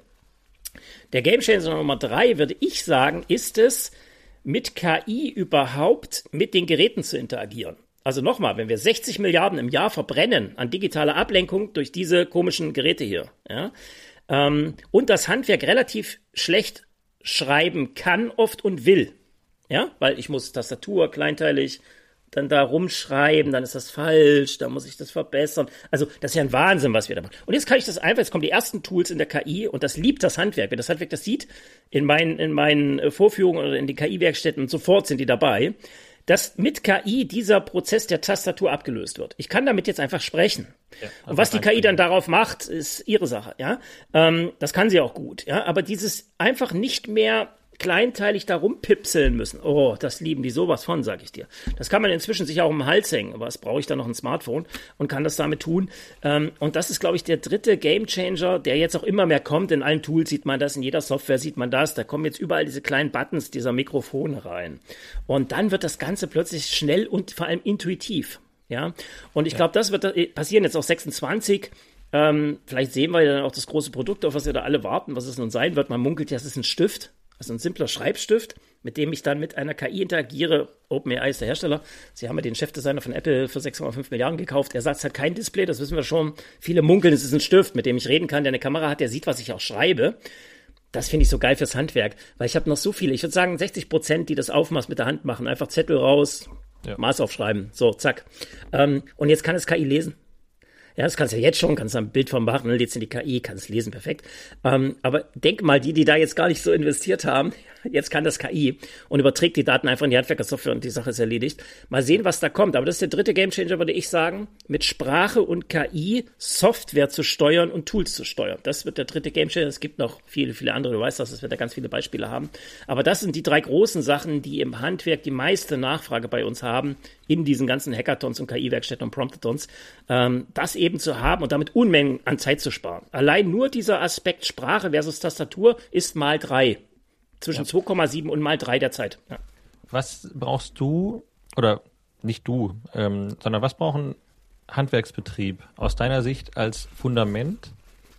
Der Gamechanger Nummer drei, würde ich sagen, ist es, mit K I überhaupt mit den Geräten zu interagieren. Also nochmal, wenn wir sechzig Milliarden im Jahr verbrennen an digitaler Ablenkung durch diese komischen Geräte hier, ja, ähm, und das Handwerk relativ schlecht schreiben kann oft und will, ja, weil ich muss Tastatur kleinteilig dann da rumschreiben, dann ist das falsch, da muss ich das verbessern. Also das ist ja ein Wahnsinn, was wir da machen. Und jetzt kann ich das einfach, jetzt kommen die ersten Tools in der K I und das liebt das Handwerk. Wenn das Handwerk das sieht, in meinen, in meinen Vorführungen oder in den K I-Werkstätten und sofort sind die dabei, dass mit K I dieser Prozess der Tastatur abgelöst wird. Ich kann damit jetzt einfach sprechen. Ja, und was die K I dann darauf macht, ist ihre Sache. Ja, ähm, das kann sie auch gut. Ja, aber dieses einfach nicht mehr kleinteilig da rumpipseln müssen. Oh, das lieben die sowas von, sag ich dir. Das kann man inzwischen sich auch um den Hals hängen. Aber was brauche ich da noch ein Smartphone und kann das damit tun? Ähm, und das ist, glaube ich, der dritte Gamechanger, der jetzt auch immer mehr kommt. In allen Tools sieht man das, in jeder Software sieht man das. Da kommen jetzt überall diese kleinen Buttons dieser Mikrofone rein. Und dann wird das Ganze plötzlich schnell und vor allem intuitiv. Ja. Und ich glaube, das wird passieren jetzt auch sechsundzwanzig. Ähm, vielleicht sehen wir ja dann auch das große Produkt, auf was wir da alle warten, was es nun sein wird. Man munkelt ja, es ist ein Stift. Also ein simpler Schreibstift, mit dem ich dann mit einer K I interagiere. OpenAI ist der Hersteller. Sie haben ja den Chefdesigner von Apple für sechs Komma fünf Milliarden gekauft. Er sagt, es hat kein Display, das wissen wir schon. Viele munkeln, es ist ein Stift, mit dem ich reden kann, der eine Kamera hat, der sieht, was ich auch schreibe. Das finde ich so geil fürs Handwerk, weil ich habe noch so viele, ich würde sagen sechzig Prozent, die das Aufmaß mit der Hand machen. Einfach Zettel raus, ja. Maß aufschreiben, so, zack. Ähm, und jetzt kann es K I lesen. Ja, das kannst du ja jetzt schon, kannst du ein Bild von machen, lädst in die K I, kannst lesen, perfekt. Ähm, aber denk mal, die, die da jetzt gar nicht so investiert haben, jetzt kann das K I und überträgt die Daten einfach in die Handwerkersoftware und die Sache ist erledigt. Mal sehen, was da kommt. Aber das ist der dritte Gamechanger, würde ich sagen, mit Sprache und K I Software zu steuern und Tools zu steuern. Das wird der dritte Gamechanger. Es gibt noch viele, viele andere. Du weißt das, es wird da ganz viele Beispiele haben. Aber das sind die drei großen Sachen, die im Handwerk die meiste Nachfrage bei uns haben, in diesen ganzen Hackathons und K I-Werkstätten und Promptathons, ähm, das eben zu haben und damit Unmengen an Zeit zu sparen. Allein nur dieser Aspekt Sprache versus Tastatur ist mal drei. Zwischen ja. zwei Komma sieben und mal drei der Zeit. Ja. Was brauchst du, oder nicht du, ähm, sondern was braucht ein Handwerksbetrieb aus deiner Sicht als Fundament,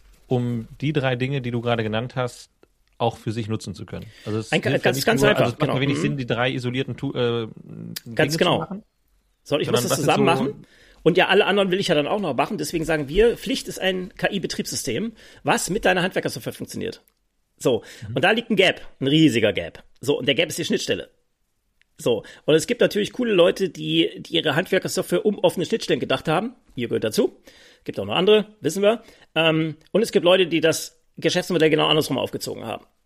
um die drei Dinge, die du gerade genannt hast, auch für sich nutzen zu können? Also es ein, ganz, ganz, ganz nur, einfach. Also es macht genau. wenig mhm. Sinn, die drei isolierten tu- äh, Ganz Dinge genau. zu machen. Soll ich was das zusammen so machen? Und ja, alle anderen will ich ja dann auch noch machen. Deswegen sagen wir, Pflicht ist ein K I-Betriebssystem, was mit deiner Handwerkersoftware funktioniert. So, mhm. und da liegt ein Gap, ein riesiger Gap. So, und der Gap ist die Schnittstelle. So, und es gibt natürlich coole Leute, die, die ihre Handwerkersoftware um offene Schnittstellen gedacht haben. Ihr gehört dazu. Gibt auch noch andere, wissen wir. Ähm, und es gibt Leute, die das Geschäftsmodell genau andersrum aufgezogen haben.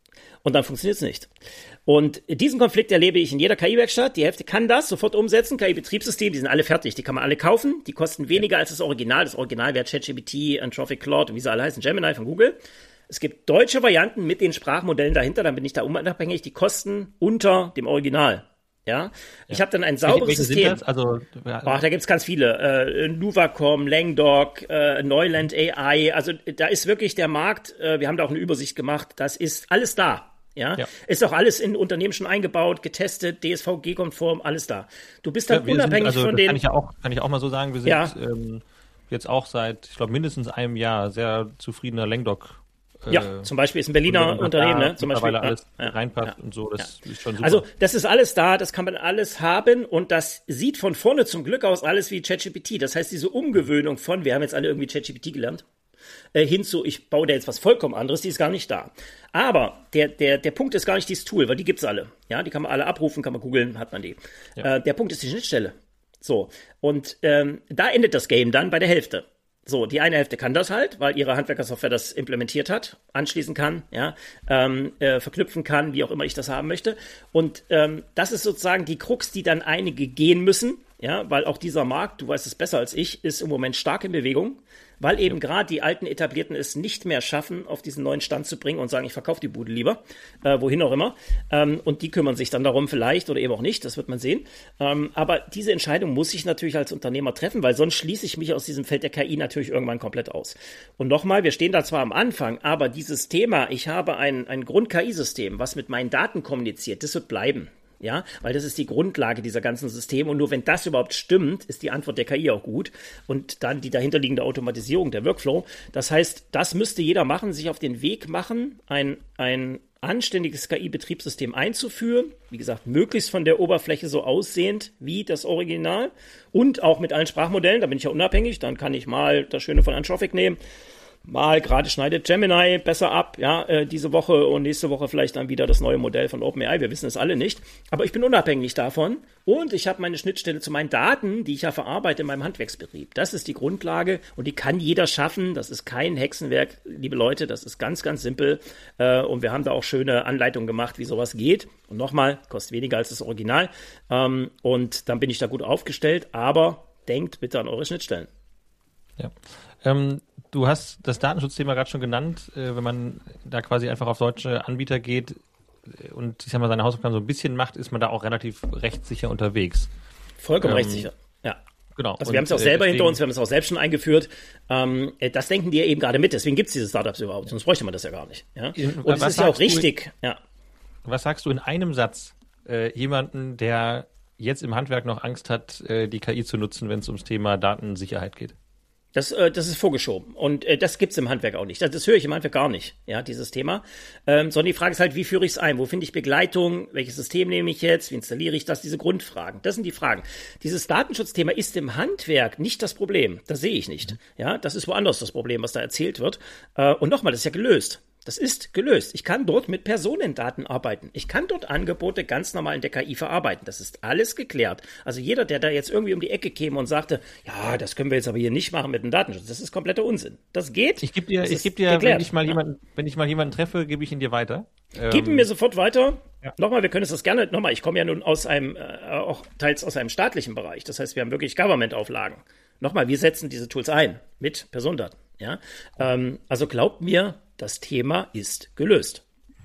und dann funktioniert es nicht. Und diesen Konflikt erlebe ich in jeder K I-Werkstatt. Die Hälfte kann das sofort umsetzen. K I-Betriebssysteme, die sind alle fertig. Die kann man alle kaufen. Die kosten weniger als das Original. Das Original wäre ChatGPT, Anthropic Claude und wie sie alle heißen, Gemini von Google. Es gibt deutsche Varianten mit den Sprachmodellen dahinter. Dann bin ich da unabhängig. Die kosten unter dem Original. Ja, ja. Ich habe dann ein sauberes welche, welche System. Sind das? Also, ja. Ach, da gibt's ganz viele. Äh, Nuvacom, Langdoc, äh, Neuland A I. Also da ist wirklich der Markt. Äh, wir haben da auch eine Übersicht gemacht. Das ist alles da. Ja? ja, ist auch alles in Unternehmen schon eingebaut, getestet, D S V G-konform, alles da. Du bist dann ja, unabhängig sind, also, von den... Kann ich, ja auch, kann ich auch mal so sagen, wir sind ja. ähm, jetzt auch seit, ich glaube, mindestens einem Jahr sehr zufriedener Langdoc. Äh, ja, zum Beispiel ist ein Berliner Unternehmen, ne? Zum Beispiel alles ja, reinpasst ja, und so, das ja. ist schon super. Also das ist alles da, das kann man alles haben und das sieht von vorne zum Glück aus alles wie ChatGPT. Das heißt, diese Umgewöhnung von, wir haben jetzt alle irgendwie ChatGPT gelernt, äh, hinzu, ich baue da jetzt was vollkommen anderes, die ist gar nicht da. Aber der, der, der Punkt ist gar nicht dieses Tool, weil die gibt's alle. Ja, die kann man alle abrufen, kann man googeln, hat man die. Ja. Äh, der Punkt ist die Schnittstelle. So, und ähm, da endet das Game dann bei der Hälfte. So, die eine Hälfte kann das halt, weil ihre Handwerkersoftware das implementiert hat, anschließen kann, ja, ähm, äh, verknüpfen kann, wie auch immer ich das haben möchte. Und ähm, das ist sozusagen die Krux, die dann einige gehen müssen, ja, weil auch dieser Markt, du weißt es besser als ich, ist im Moment stark in Bewegung, weil eben ja. gerade die alten Etablierten es nicht mehr schaffen, auf diesen neuen Stand zu bringen und sagen, ich verkaufe die Bude lieber, äh, wohin auch immer. Ähm, und die kümmern sich dann darum vielleicht oder eben auch nicht, das wird man sehen. Ähm, aber diese Entscheidung muss ich natürlich als Unternehmer treffen, weil sonst schließe ich mich aus diesem Feld der K I natürlich irgendwann komplett aus. Und nochmal, wir stehen da zwar am Anfang, aber dieses Thema, ich habe ein, ein Grund-K I-System, was mit meinen Daten kommuniziert, das wird bleiben. Ja, weil das ist die Grundlage dieser ganzen Systeme und nur wenn das überhaupt stimmt, ist die Antwort der K I auch gut und dann die dahinterliegende Automatisierung, der Workflow. Das heißt, das müsste jeder machen, sich auf den Weg machen, ein, ein anständiges K I-Betriebssystem einzuführen, wie gesagt, möglichst von der Oberfläche so aussehend wie das Original und auch mit allen Sprachmodellen, da bin ich ja unabhängig, dann kann ich mal das Schöne von Anthropic nehmen, mal gerade schneidet Gemini besser ab, ja, äh, diese Woche und nächste Woche vielleicht dann wieder das neue Modell von OpenAI, wir wissen es alle nicht, aber ich bin unabhängig davon und ich habe meine Schnittstelle zu meinen Daten, die ich ja verarbeite in meinem Handwerksbetrieb. Das ist die Grundlage und die kann jeder schaffen, das ist kein Hexenwerk, liebe Leute, das ist ganz, ganz simpel äh, und wir haben da auch schöne Anleitungen gemacht, wie sowas geht und nochmal, kostet weniger als das Original ähm, und dann bin ich da gut aufgestellt, aber denkt bitte an eure Schnittstellen. Ja, ähm, du hast das Datenschutzthema gerade schon genannt, äh, wenn man da quasi einfach auf deutsche Anbieter geht und ich sag mal seine Hausaufgaben so ein bisschen macht, ist man da auch relativ rechtssicher unterwegs. Vollkommen ähm, rechtssicher, ja. Genau. Also wir haben es auch selber deswegen, hinter uns, wir haben es auch selbst schon eingeführt. Ähm, das denken die ja eben gerade mit, deswegen gibt es diese Startups überhaupt, sonst bräuchte man das ja gar nicht. Ja? Und es ist ja auch richtig. In, ja. Was sagst du in einem Satz äh, jemanden, der jetzt im Handwerk noch Angst hat, äh, die K I zu nutzen, wenn es ums Thema Datensicherheit geht? Das, äh, das ist vorgeschoben und äh, das gibt's im Handwerk auch nicht. Das, das höre ich im Handwerk gar nicht, ja, dieses Thema. Ähm, sondern die Frage ist halt, wie führe ich es ein? Wo finde ich Begleitung? Welches System nehme ich jetzt? Wie installiere ich das? Diese Grundfragen. Das sind die Fragen. Dieses Datenschutzthema ist im Handwerk nicht das Problem. Das sehe ich nicht. Ja, das ist woanders das Problem, was da erzählt wird. Äh, und nochmal, das ist ja gelöst. Das ist gelöst. Ich kann dort mit Personendaten arbeiten. Ich kann dort Angebote ganz normal in der K I verarbeiten. Das ist alles geklärt. Also jeder, der da jetzt irgendwie um die Ecke käme und sagte, ja, das können wir jetzt aber hier nicht machen mit dem Datenschutz, das ist kompletter Unsinn. Das geht. Ich gebe dir, ich gebe dir, wenn ich mal jemanden, wenn ich mal jemanden treffe, gebe ich ihn dir weiter. Gib ihn mir sofort weiter. Ja. Nochmal, wir können es das gerne, nochmal, ich komme ja nun aus einem, äh, auch teils aus einem staatlichen Bereich. Das heißt, wir haben wirklich Government-Auflagen. Nochmal, wir setzen diese Tools ein mit Personendaten. Ja, ähm, also glaubt mir, das Thema ist gelöst.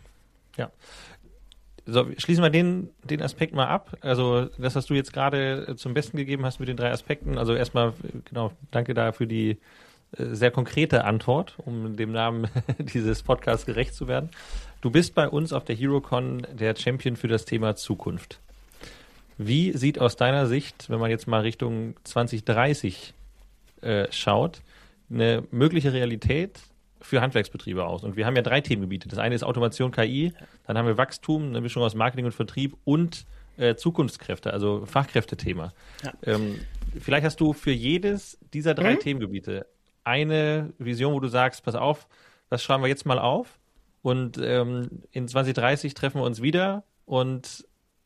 Ja. So, schließen wir den, den Aspekt mal ab. Also das, was du jetzt gerade zum Besten gegeben hast mit den drei Aspekten. Also erstmal, genau, danke da für die äh, sehr konkrete Antwort, um dem Namen dieses Podcasts gerecht zu werden. Du bist bei uns auf der HeroCon der Champion für das Thema Zukunft. Wie sieht aus deiner Sicht, wenn man jetzt mal Richtung zwanzig dreißig äh, schaut, eine mögliche Realität für Handwerksbetriebe aus? Und wir haben ja drei Themengebiete. Das eine ist Automation, K I, dann haben wir Wachstum, eine Mischung aus Marketing und Vertrieb und äh, Zukunftskräfte, also Fachkräftethema. Ja. Ähm, vielleicht hast du für jedes dieser drei mhm. Themengebiete eine Vision, wo du sagst, pass auf, das schreiben wir jetzt mal auf und ähm, in zwanzig dreißig treffen wir uns wieder und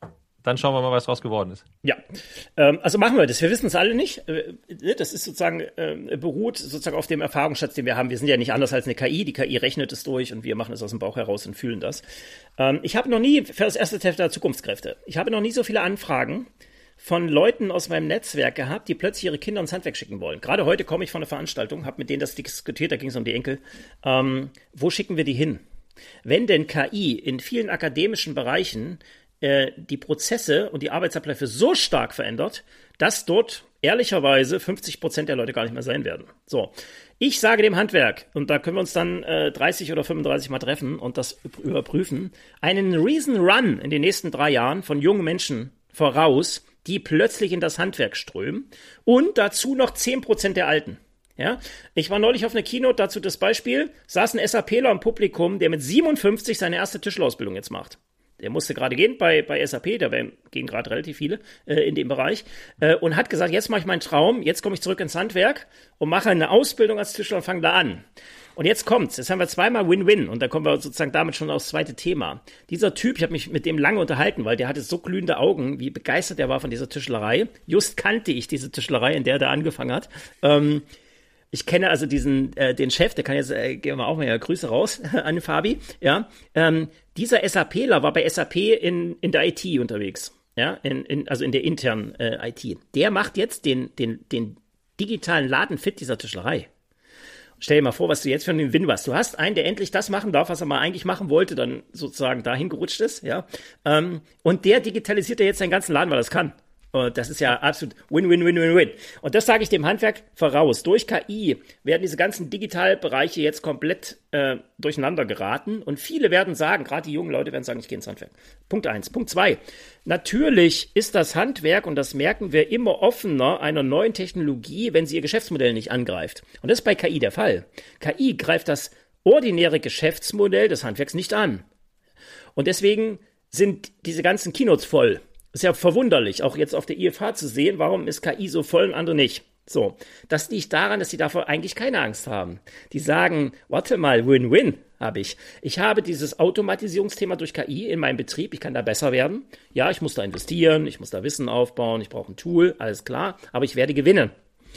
dann schauen wir mal, was draus geworden ist. Ja, ähm, also machen wir das. Wir wissen es alle nicht. Das ist sozusagen, äh, beruht sozusagen auf dem Erfahrungsschatz, den wir haben. Wir sind ja nicht anders als eine K I. Die K I rechnet es durch und wir machen es aus dem Bauch heraus und fühlen das. Ähm, ich habe noch nie, für das erste Hälfte der Zukunftskräfte, ich habe noch nie so viele Anfragen von Leuten aus meinem Netzwerk gehabt, die plötzlich ihre Kinder ins Handwerk schicken wollen. Gerade heute komme ich von einer Veranstaltung, habe mit denen das diskutiert, da ging es um die Enkel. Ähm, wo schicken wir die hin? Wenn denn K I in vielen akademischen Bereichen die Prozesse und die Arbeitsabläufe so stark verändert, dass dort ehrlicherweise fünfzig Prozent der Leute gar nicht mehr sein werden. So, ich sage dem Handwerk, und da können wir uns dann äh, dreißig oder fünfunddreißig Mal treffen und das überprüfen, einen Reason Run in den nächsten drei Jahren von jungen Menschen voraus, die plötzlich in das Handwerk strömen und dazu noch zehn Prozent der Alten. Ja, ich war neulich auf einer Keynote, dazu das Beispiel, saß ein SAPler im Publikum, der mit siebenundfünfzig seine erste Tischlerausbildung jetzt macht. Der musste gerade gehen bei, bei S A P, da gehen gerade relativ viele äh, in dem Bereich, äh, und hat gesagt, jetzt mache ich meinen Traum, jetzt komme ich zurück ins Handwerk und mache eine Ausbildung als Tischler und fange da an. Und jetzt kommt's, jetzt haben wir zweimal Win-Win und da kommen wir sozusagen damit schon aufs zweite Thema. Dieser Typ, ich habe mich mit dem lange unterhalten, weil der hatte so glühende Augen, wie begeistert er war von dieser Tischlerei. Just kannte ich diese Tischlerei, in der er da angefangen hat. Ähm, Ich kenne also diesen, äh, den Chef, der kann jetzt, äh, gehen wir auch mal ja, Grüße raus an Fabi, ja. Ähm, dieser SAPler war bei S A P in, in der I T unterwegs, ja, in, in, also in der internen äh, I T. Der macht jetzt den, den, den digitalen Laden fit dieser Tischlerei. Stell dir mal vor, was du jetzt für einen Win hast. Du hast einen, der endlich das machen darf, was er mal eigentlich machen wollte, dann sozusagen dahin gerutscht ist, ja. Ähm, und der digitalisiert ja jetzt seinen ganzen Laden, weil er es kann. Und das ist ja absolut Win-Win-Win-Win-Win. Und das sage ich dem Handwerk voraus. Durch K I werden diese ganzen Digitalbereiche jetzt komplett äh, durcheinander geraten. Und viele werden sagen, gerade die jungen Leute werden sagen, ich gehe ins Handwerk. Punkt eins. Punkt zwei. Natürlich ist das Handwerk, und das merken wir, immer offener einer neuen Technologie, wenn sie ihr Geschäftsmodell nicht angreift. Und das ist bei K I der Fall. K I greift das ordinäre Geschäftsmodell des Handwerks nicht an. Und deswegen sind diese ganzen Keynotes voll. Ist ja verwunderlich, auch jetzt auf der I F H zu sehen, warum ist K I so voll und andere nicht. So, das liegt daran, dass sie davor eigentlich keine Angst haben. Die sagen, warte mal, Win-Win habe ich. Ich habe dieses Automatisierungsthema durch K I in meinem Betrieb, ich kann da besser werden. Ja, ich muss da investieren, ich muss da Wissen aufbauen, ich brauche ein Tool, alles klar, aber ich werde gewinnen.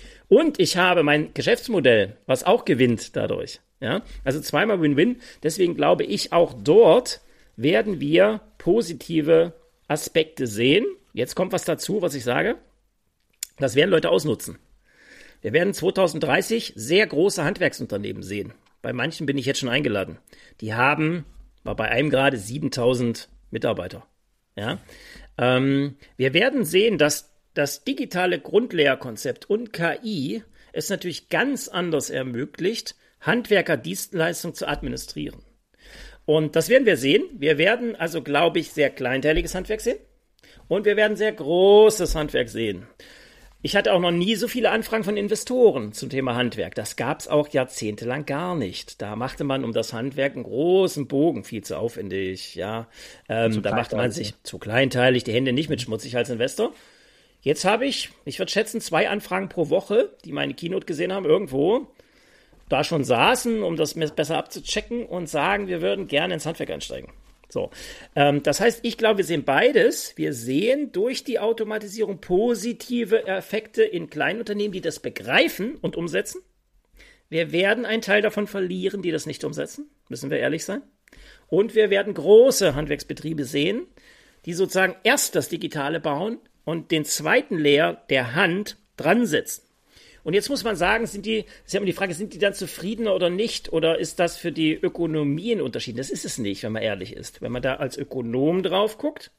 Und ich habe mein Geschäftsmodell, was auch gewinnt dadurch. Ja, also zweimal Win-Win. Deswegen glaube ich, auch dort werden wir positive Aspekte sehen. Jetzt kommt was dazu, was ich sage. Das werden Leute ausnutzen. Wir werden zwanzig dreißig sehr große Handwerksunternehmen sehen. Bei manchen bin ich jetzt schon eingeladen. Die haben, war bei einem gerade siebentausend Mitarbeiter. Ja? Ähm, wir werden sehen, dass das digitale Grundlehrkonzept und K I es natürlich ganz anders ermöglicht, Handwerkerdienstleistungen zu administrieren. Und das werden wir sehen. Wir werden also, glaube ich, sehr kleinteiliges Handwerk sehen. Und wir werden sehr großes Handwerk sehen. Ich hatte auch noch nie so viele Anfragen von Investoren zum Thema Handwerk. Das gab es auch jahrzehntelang gar nicht. Da machte man um das Handwerk einen großen Bogen, viel zu aufwendig. Ja, ähm, da machte man sich zu kleinteilig, die Hände nicht mit schmutzig als Investor. Jetzt habe ich, ich würde schätzen, zwei Anfragen pro Woche, die meine Keynote gesehen haben, irgendwo da schon saßen, um das besser abzuchecken und sagen, wir würden gerne ins Handwerk einsteigen. So, ähm, das heißt, ich glaube, wir sehen beides. Wir sehen durch die Automatisierung positive Effekte in kleinen Unternehmen, die das begreifen und umsetzen. Wir werden einen Teil davon verlieren, die das nicht umsetzen, müssen wir ehrlich sein. Und wir werden große Handwerksbetriebe sehen, die sozusagen erst das Digitale bauen und den zweiten Layer der Hand dran setzen. Und jetzt muss man sagen, sind die, das ist ja immer die Frage, sind die dann zufriedener oder nicht? Oder ist das für die Ökonomie ein Unterschied? Das ist es nicht, wenn man ehrlich ist. Wenn man da als Ökonom drauf guckt,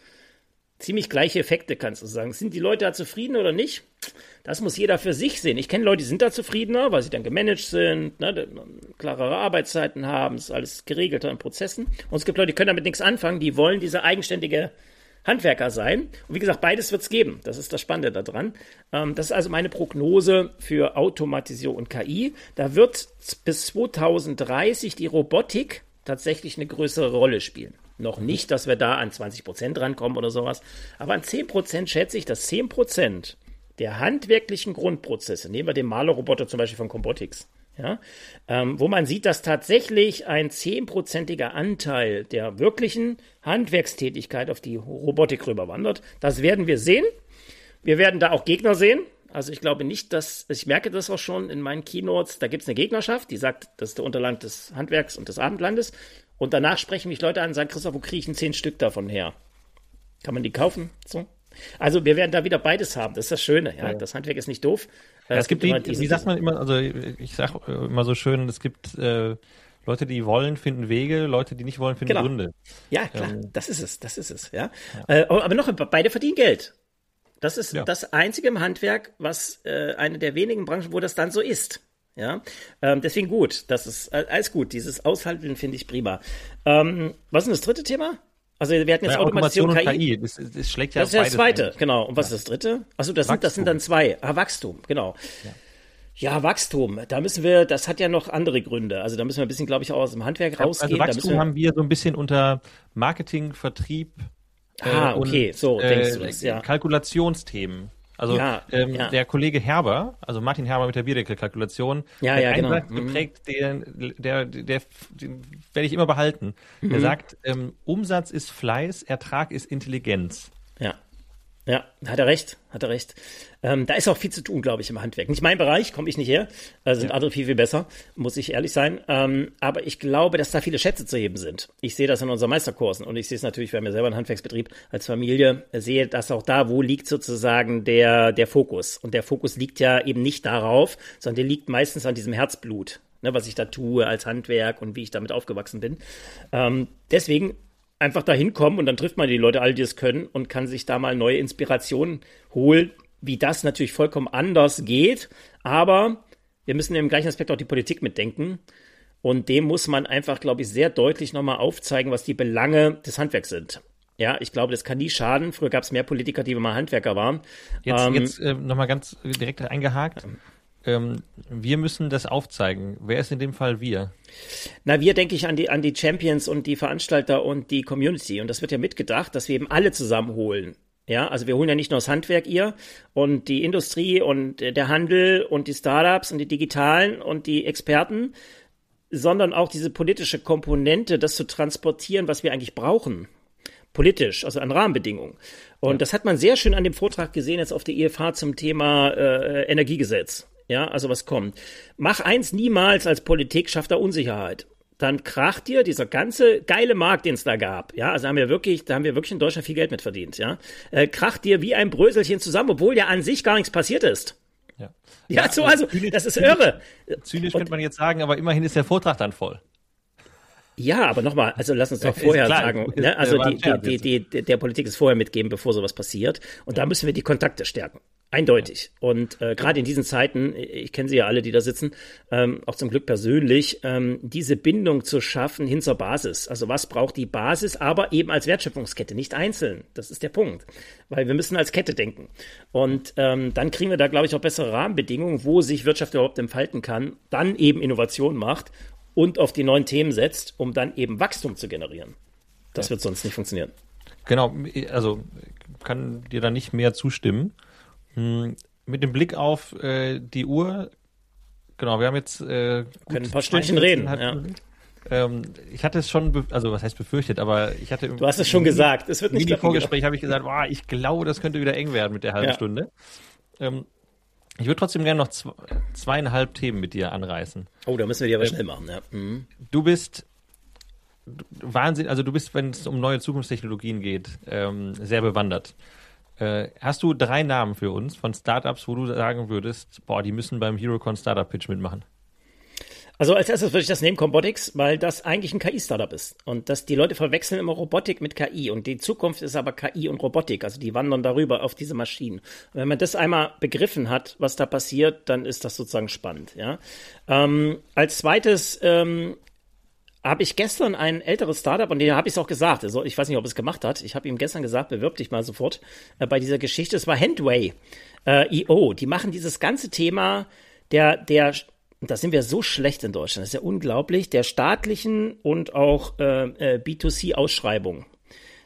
ziemlich gleiche Effekte, kannst du sagen. Sind die Leute da zufrieden oder nicht? Das muss jeder für sich sehen. Ich kenne Leute, die sind da zufriedener, weil sie dann gemanagt sind, ne, klarere Arbeitszeiten haben, ist alles geregelter in Prozessen. Und es gibt Leute, die können damit nichts anfangen, die wollen diese eigenständige Handwerker sein. Und wie gesagt, beides wird es geben. Das ist das Spannende daran. Ähm, das ist also meine Prognose für Automatisierung und K I. Da wird bis zwanzig dreißig die Robotik tatsächlich eine größere Rolle spielen. Noch nicht, dass wir da an zwanzig Prozent rankommen oder sowas. Aber an zehn Prozent schätze ich, dass zehn Prozent der handwerklichen Grundprozesse, nehmen wir den Malerroboter zum Beispiel von Combotix, Ja, ähm, wo man sieht, dass tatsächlich ein zehnprozentiger Anteil der wirklichen Handwerkstätigkeit auf die Robotik rüberwandert. Das werden wir sehen. Wir werden da auch Gegner sehen. Also ich glaube nicht, dass, ich merke das auch schon in meinen Keynotes, da gibt es eine Gegnerschaft, die sagt, das ist der Unterland des Handwerks und des Abendlandes. Und danach sprechen mich Leute an und sagen, Christoph, wo kriege ich denn zehn Stück davon her? Kann man die kaufen? So. Also wir werden da wieder beides haben. Das ist das Schöne. Ja? Ja. Das Handwerk ist nicht doof. Ja, es, es gibt, gibt die, wie sagt man immer, also ich sage immer so schön, es gibt äh, Leute, die wollen, finden Wege, Leute, die nicht wollen, finden genau. Gründe. Ja, klar, ähm, das ist es, das ist es. Ja. ja. Äh, aber noch, beide verdienen Geld. Das ist ja. das Einzige im Handwerk, was äh, eine der wenigen Branchen, wo das dann so ist. Ja, ähm, deswegen gut. Das ist äh, alles gut. Dieses Aushalten finde ich prima. Ähm, was ist denn das dritte Thema? Also wir hatten jetzt ja, Automation, Automation und K I. Das, das schlägt ja Das ist das zweite, ein. genau. Und was ja. ist das dritte? Achso, das sind, das sind dann zwei. Ah, Wachstum, genau. Ja. Ja, Wachstum, da müssen wir, das hat ja noch andere Gründe. Also da müssen wir ein bisschen, glaube ich, auch aus dem Handwerk rausgehen. Also Wachstum da wir, haben wir so ein bisschen unter Marketing, Vertrieb ah, okay, und, so denkst du das, ja. Kalkulationsthemen. Also ja, ähm, ja. der Kollege Herber, also Martin Herber mit der Bierdeckelkalkulation, ja, der ja, genau. Satz geprägt, den, der, der, der, den werde ich immer behalten. Mhm. Der sagt, ähm, Umsatz ist Fleiß, Ertrag ist Intelligenz. Ja. Ja, hat er recht, hat er recht. Ähm, da ist auch viel zu tun, glaube ich, im Handwerk. Nicht mein Bereich, komme ich nicht her. Da sind ja. andere viel, viel besser, muss ich ehrlich sein. Ähm, aber ich glaube, dass da viele Schätze zu heben sind. Ich sehe das in unseren Meisterkursen und ich sehe es natürlich, wir haben ja selber einen Handwerksbetrieb als Familie, sehe das auch da, wo liegt sozusagen der, der Fokus. Und der Fokus liegt ja eben nicht darauf, sondern der liegt meistens an diesem Herzblut, ne, was ich da tue als Handwerk und wie ich damit aufgewachsen bin. Ähm, deswegen einfach da hinkommen und dann trifft man die Leute, all die es können und kann sich da mal neue Inspirationen holen, wie das natürlich vollkommen anders geht. Aber wir müssen im gleichen Aspekt auch die Politik mitdenken. Und dem muss man einfach, glaube ich, sehr deutlich nochmal aufzeigen, was die Belange des Handwerks sind. Ja, ich glaube, das kann nie schaden. Früher gab es mehr Politiker, die mal Handwerker waren. Jetzt, ähm, jetzt äh, nochmal ganz direkt eingehakt. Ähm, wir müssen das aufzeigen. Wer ist in dem Fall wir? Na, wir denke ich an die, an die Champions und die Veranstalter und die Community. Und das wird ja mitgedacht, dass wir eben alle zusammenholen. Ja, also wir holen ja nicht nur das Handwerk, ihr und die Industrie und der Handel und die Startups und die Digitalen und die Experten, sondern auch diese politische Komponente, das zu transportieren, was wir eigentlich brauchen. Politisch, also an Rahmenbedingungen. Und ja. das hat man sehr schön an dem Vortrag gesehen jetzt auf der I F H zum Thema äh, Energiegesetz. Ja, also was kommt. Mach eins niemals als Politik, schafft da Unsicherheit. Dann kracht dir dieser ganze geile Markt, den es da gab. Ja, also haben wir wirklich, da haben wir wirklich in Deutschland viel Geld mit verdient. Ja, äh, kracht dir wie ein Bröselchen zusammen, obwohl ja an sich gar nichts passiert ist. Ja, ja, ja so, also, zynisch, das ist irre. Zynisch könnte man jetzt sagen, aber immerhin ist der Vortrag dann voll. Ja, aber nochmal, also lass uns doch vorher klar, sagen, ne? also die, die, die, die, der Politik ist vorher mitgeben, bevor sowas passiert. Und da müssen wir die Kontakte stärken. Eindeutig. Und äh, gerade in diesen Zeiten, ich kenne sie ja alle, die da sitzen, ähm, auch zum Glück persönlich, ähm, diese Bindung zu schaffen hin zur Basis. Also was braucht die Basis, aber eben als Wertschöpfungskette, nicht einzeln. Das ist der Punkt. Weil wir müssen als Kette denken. Und ähm, dann kriegen wir da, glaube ich, auch bessere Rahmenbedingungen, wo sich Wirtschaft überhaupt entfalten kann, dann eben Innovation macht und auf die neuen Themen setzt, um dann eben Wachstum zu generieren. Das ja. wird sonst nicht funktionieren. Genau, also kann dir da nicht mehr zustimmen. Hm, mit dem Blick auf äh, die Uhr, genau, wir haben jetzt äh, können ein paar Stündchen reden. Ja. Ähm, ich hatte es schon, also was heißt befürchtet, aber ich hatte... Du hast es schon gesagt, es wird nicht im Vorgespräch habe ich gesagt, boah, ich glaube, das könnte wieder eng werden mit der halben ja. Stunde. Ähm, ich würde trotzdem gerne noch zwei, zweieinhalb Themen mit dir anreißen. Oh, da müssen wir die aber ähm, schnell machen, ja. Mhm. Du bist Wahnsinn, also du bist, wenn es um neue Zukunftstechnologien geht, ähm, sehr bewandert. Äh, hast du drei Namen für uns von Startups, wo du sagen würdest, boah, die müssen beim HeroCon Startup Pitch mitmachen? Also als erstes würde ich das nehmen, Combotics, weil das eigentlich ein K I-Startup ist. Und dass die Leute verwechseln immer Robotik mit K I. Und die Zukunft ist aber K I und Robotik. Also die wandern darüber auf diese Maschinen. Und wenn man das einmal begriffen hat, was da passiert, dann ist das sozusagen spannend. Ja. Ähm, als zweites ähm, habe ich gestern ein älteres Startup, und den habe ich es auch gesagt, also ich weiß nicht, ob es gemacht hat, ich habe ihm gestern gesagt, bewirb dich mal sofort äh, bei dieser Geschichte. Es war Handway äh, I O. Die machen dieses ganze Thema der, der Und da sind wir so schlecht in Deutschland, das ist ja unglaublich, der staatlichen und auch äh, B zwei C-Ausschreibung.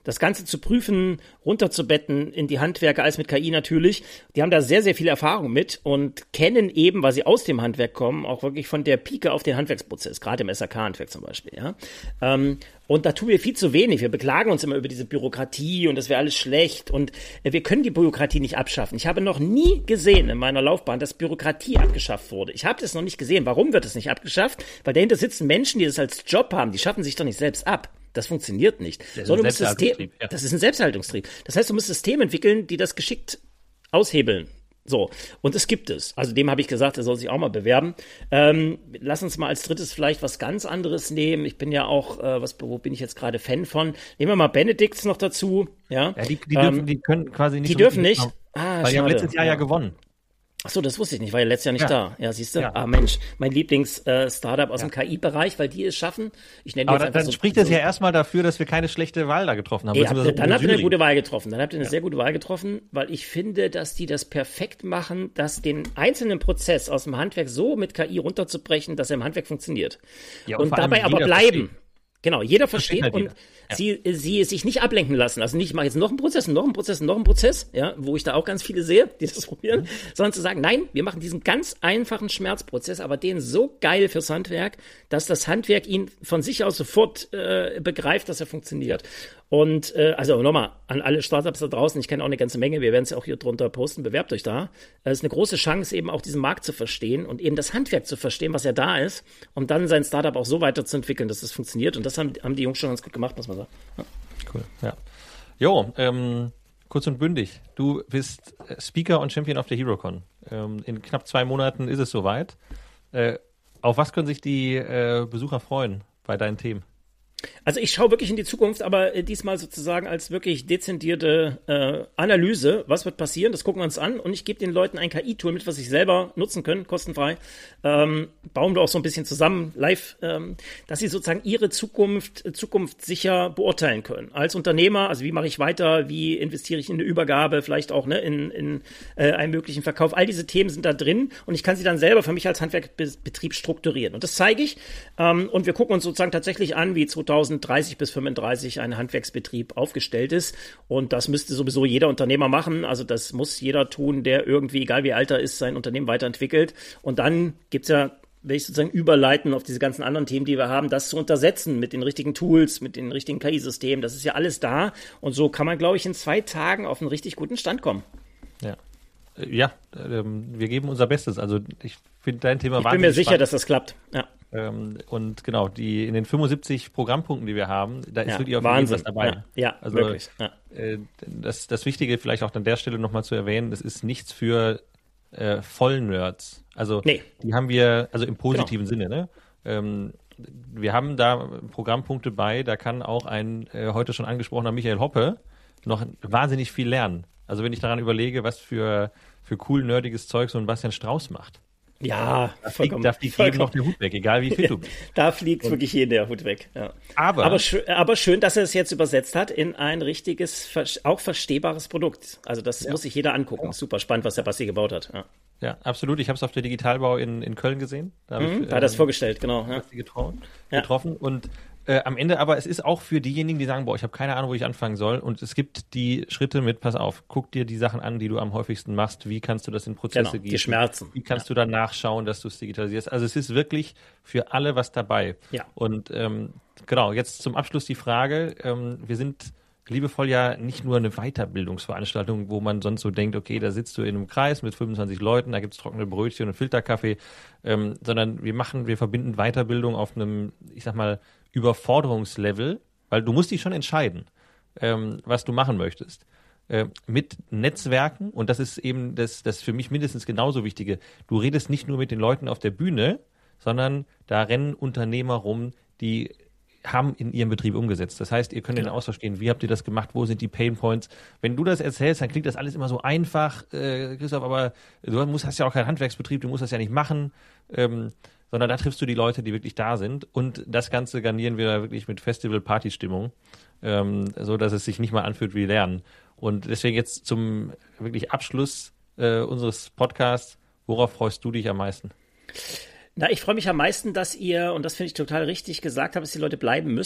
das Ganze zu prüfen, runterzubetten in die Handwerker, alles mit K I natürlich. Die haben da sehr, sehr viel Erfahrung mit und kennen eben, weil sie aus dem Handwerk kommen, auch wirklich von der Pike auf den Handwerksprozess, gerade im S A K-Handwerk zum Beispiel. Ja. Ähm, und da tun wir viel zu wenig. Wir beklagen uns immer über diese Bürokratie und das wäre alles schlecht und äh, wir können die Bürokratie nicht abschaffen. Ich habe noch nie gesehen in meiner Laufbahn, dass Bürokratie abgeschafft wurde. Ich habe das noch nicht gesehen. Warum wird es nicht abgeschafft? Weil dahinter sitzen Menschen, die das als Job haben. Die schaffen sich doch nicht selbst ab. Das funktioniert nicht. Das ist, Sondern ein System, ja. das ist ein Selbsterhaltungstrieb. Das heißt, du musst Systeme entwickeln, die das geschickt aushebeln. So, und es gibt es. Also dem habe ich gesagt, er soll sich auch mal bewerben. Ähm, lass uns mal als drittes vielleicht was ganz anderes nehmen. Ich bin ja auch, äh, was, wo bin ich jetzt gerade Fan von? Nehmen wir mal Benedikts noch dazu. Ja, ja die, die, dürfen, ähm, die können quasi nicht. Die so dürfen nicht. Haben, ah, weil die haben letztes Jahr ja, ja gewonnen. Ach so, das wusste ich nicht, war ja letztes Jahr nicht ja. da. Ja, siehst du? Ja. Ah, Mensch, mein Lieblings-Startup äh, aus ja. dem K I-Bereich, weil die es schaffen. Ich nenne Aber jetzt dann, dann so, spricht das so, ja erstmal dafür, dass wir keine schlechte Wahl da getroffen haben. Ey, habt, dann habt ihr eine gute Wahl getroffen. Dann habt ihr eine ja. sehr gute Wahl getroffen, weil ich finde, dass die das perfekt machen, dass den einzelnen Prozess aus dem Handwerk so mit K I runterzubrechen, dass er im Handwerk funktioniert. Ja, und, und dabei aber bleiben. Versteht. Genau, jeder versteht halt und jeder. Ja. sie, sie sich nicht ablenken lassen. Also nicht, ich mache jetzt noch einen Prozess, noch einen Prozess, noch einen Prozess, ja, wo ich da auch ganz viele sehe, die das probieren, mhm. sondern zu sagen, nein, wir machen diesen ganz einfachen Schmerzprozess, aber den so geil fürs Handwerk, dass das Handwerk ihn von sich aus sofort äh, begreift, dass er funktioniert. Und äh, also nochmal an alle Startups da draußen, ich kenne auch eine ganze Menge, wir werden es ja auch hier drunter posten, bewerbt euch da. Es ist eine große Chance, eben auch diesen Markt zu verstehen und eben das Handwerk zu verstehen, was ja da ist, um dann sein Startup auch so weiterzuentwickeln, dass es funktioniert. Und das haben, haben die Jungs schon ganz gut gemacht, muss man sagen. Ja. Cool, ja. Jo, ähm, kurz und bündig. Du bist Speaker und Champion of the HeroCon. Ähm, in knapp zwei Monaten ist es soweit. Äh, auf was können sich die äh, Besucher freuen bei deinen Themen? Also ich schaue wirklich in die Zukunft, aber äh, diesmal sozusagen als wirklich dezendierte äh, Analyse, was wird passieren, das gucken wir uns an und ich gebe den Leuten ein K I-Tool mit, was sie selber nutzen können, kostenfrei, ähm, bauen wir auch so ein bisschen zusammen, live, ähm, dass sie sozusagen ihre Zukunft, äh, Zukunft sicher beurteilen können. Als Unternehmer, also wie mache ich weiter, wie investiere ich in eine Übergabe, vielleicht auch ne, in, in äh, einen möglichen Verkauf, all diese Themen sind da drin und ich kann sie dann selber für mich als Handwerksbetrieb strukturieren und das zeige ich ähm, und wir gucken uns sozusagen tatsächlich an, wie zweitausenddreißig bis fünfunddreißig ein Handwerksbetrieb aufgestellt ist. Und das müsste sowieso jeder Unternehmer machen. Also das muss jeder tun, der irgendwie, egal wie alt er ist, sein Unternehmen weiterentwickelt. Und dann gibt's ja, will ich sozusagen überleiten auf diese ganzen anderen Themen, die wir haben, das zu untersetzen mit den richtigen Tools, mit den richtigen K I-Systemen. Das ist ja alles da. Und so kann man, glaube ich, in zwei Tagen auf einen richtig guten Stand kommen. Ja. Ja, ähm, wir geben unser Bestes. Also ich finde dein Thema wahnsinnig Ich bin mir sicher, spannend. dass das klappt. Ja. Ähm, und genau, die in den fünfundsiebzig Programmpunkten, die wir haben, da ist ja, wirklich auch Wahnsinn. was dabei. Ja, ja also, wirklich. Ja. Äh, das, das Wichtige vielleicht auch an der Stelle nochmal zu erwähnen, das ist nichts für äh, Vollnerds. Also nee. die haben wir, also im positiven genau. Sinne, ne? Ähm, wir haben da Programmpunkte bei, da kann auch ein äh, heute schon angesprochener Michael Hoppe noch wahnsinnig viel lernen. Also wenn ich daran überlege, was für, für cool nerdiges Zeug so ein Bastian Strauß macht. Ja, da fliegt, da fliegt jedem noch der Hut weg, egal wie fit du bist. Da fliegt und wirklich jedem der Hut weg. Ja. Aber, aber, schön, aber schön, dass er es jetzt übersetzt hat in ein richtiges, auch verstehbares Produkt. Also das ja. muss sich jeder angucken. Ja. Super spannend, was der Basti gebaut hat. Ja, ja absolut. Ich habe es auf der Digitalbau in, in Köln gesehen. Da mhm, ich, war ähm, das vorgestellt, genau. Ja. Getrauen, ja. getroffen und Äh, am Ende aber, es ist auch für diejenigen, die sagen, boah, ich habe keine Ahnung, wo ich anfangen soll. Und es gibt die Schritte mit, pass auf, guck dir die Sachen an, die du am häufigsten machst. Wie kannst du das in Prozesse genau, gießen? Die Schmerzen. Wie kannst ja. du dann nachschauen, dass du es digitalisierst? Also es ist wirklich für alle was dabei. Ja. Und ähm, genau, jetzt zum Abschluss die Frage. Ähm, wir sind liebevoll ja nicht nur eine Weiterbildungsveranstaltung, wo man sonst so denkt, okay, da sitzt du in einem Kreis mit fünfundzwanzig Leuten, da gibt's trockene Brötchen und Filterkaffee, ähm, sondern wir machen, wir verbinden Weiterbildung auf einem, ich sag mal, Überforderungslevel, weil du musst dich schon entscheiden, ähm, was du machen möchtest. Äh, mit Netzwerken, und das ist eben das, das für mich mindestens genauso Wichtige, du redest nicht nur mit den Leuten auf der Bühne, sondern da rennen Unternehmer rum, die haben in ihrem Betrieb umgesetzt. Das heißt, ihr könnt in den Austausch gehen, wie habt ihr das gemacht, wo sind die Painpoints? Wenn du das erzählst, dann klingt das alles immer so einfach, äh, Christoph, aber du musst, hast ja auch keinen Handwerksbetrieb, du musst das ja nicht machen, ähm, sondern da triffst du die Leute, die wirklich da sind, und das Ganze garnieren wir wirklich mit Festival-Party-Stimmung, ähm, so dass es sich nicht mal anfühlt wie Lernen. Und deswegen jetzt zum wirklich Abschluss äh, unseres Podcasts, worauf freust du dich am meisten? Na, ich freue mich am meisten, dass ihr, und das finde ich total richtig gesagt habt, dass die Leute bleiben müssen.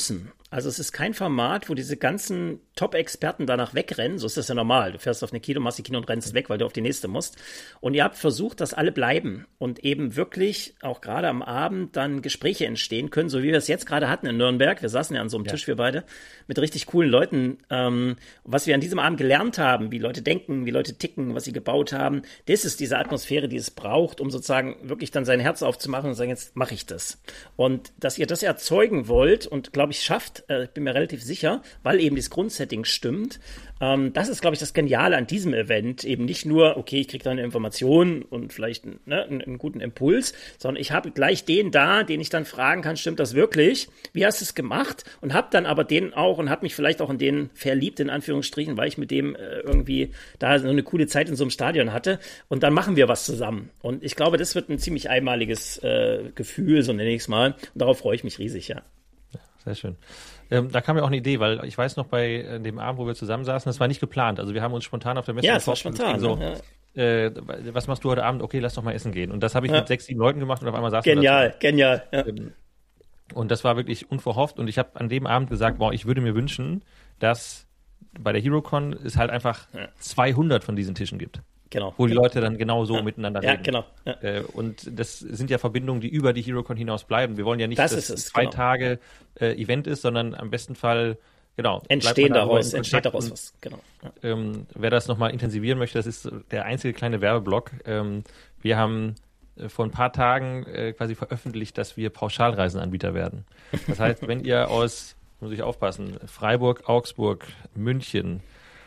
Also es ist kein Format, wo diese ganzen Top-Experten danach wegrennen. So ist das ja normal. Du fährst auf eine Kino, machst die Kino und rennst weg, weil du auf die nächste musst. Und ihr habt versucht, dass alle bleiben und eben wirklich auch gerade am Abend dann Gespräche entstehen können, so wie wir es jetzt gerade hatten in Nürnberg. Wir saßen ja an so einem ja. Tisch, wir beide, mit richtig coolen Leuten. Ähm, was wir an diesem Abend gelernt haben, wie Leute denken, wie Leute ticken, was sie gebaut haben, das ist diese Atmosphäre, die es braucht, um sozusagen wirklich dann sein Herz aufzumachen und sagen, jetzt mache ich das. Und dass ihr das erzeugen wollt und, glaube ich, schafft, äh, ich bin mir relativ sicher, weil eben das Grundsetting stimmt. Ähm, das ist, glaube ich, das Geniale an diesem Event. Eben nicht nur, okay, ich kriege da eine Information und vielleicht ne, einen, einen guten Impuls, sondern ich habe gleich den da, den ich dann fragen kann, stimmt das wirklich? Wie hast du es gemacht? Und habe dann aber den auch und habe mich vielleicht auch in den verliebt, in Anführungsstrichen, weil ich mit dem äh, irgendwie da so eine coole Zeit in so einem Stadion hatte. Und dann machen wir was zusammen. Und ich glaube, das wird ein ziemlich einmaliges äh, Gefühl, so nenne ich es mal. Und darauf freue ich mich riesig, ja. Ja, sehr schön. Ähm, da kam mir auch eine Idee, weil ich weiß noch, bei äh, dem Abend, wo wir zusammensaßen, das war nicht geplant. Also wir haben uns spontan auf der Messe Ja, es war spontan. So, ja. äh, was machst du heute Abend? Okay, lass doch mal essen gehen. Und das habe ich ja. mit sechs, sieben Leuten gemacht und auf einmal saßen genial, wir da. Genial, genial. Ja. Ähm, und das war wirklich unverhofft. Und ich habe an dem Abend gesagt, boah, ich würde mir wünschen, dass bei der HeroCon es halt einfach ja. zweihundert von diesen Tischen gibt. Genau. Wo die genau. Leute dann genau so ja. miteinander ja, reden. Genau. Ja, genau. Und das sind ja Verbindungen, die über die HeroCon hinaus bleiben. Wir wollen ja nicht, das dass es, zwei genau. Tage äh, Event ist, sondern am besten Fall, genau. Entstehen daraus, entsteht daraus was, genau. Ja. Ähm, wer das nochmal intensivieren möchte, das ist der einzige kleine Werbeblock. Ähm, wir haben äh, vor ein paar Tagen äh, quasi veröffentlicht, dass wir Pauschalreisenanbieter werden. Das heißt, wenn ihr aus, muss ich aufpassen, Freiburg, Augsburg, München,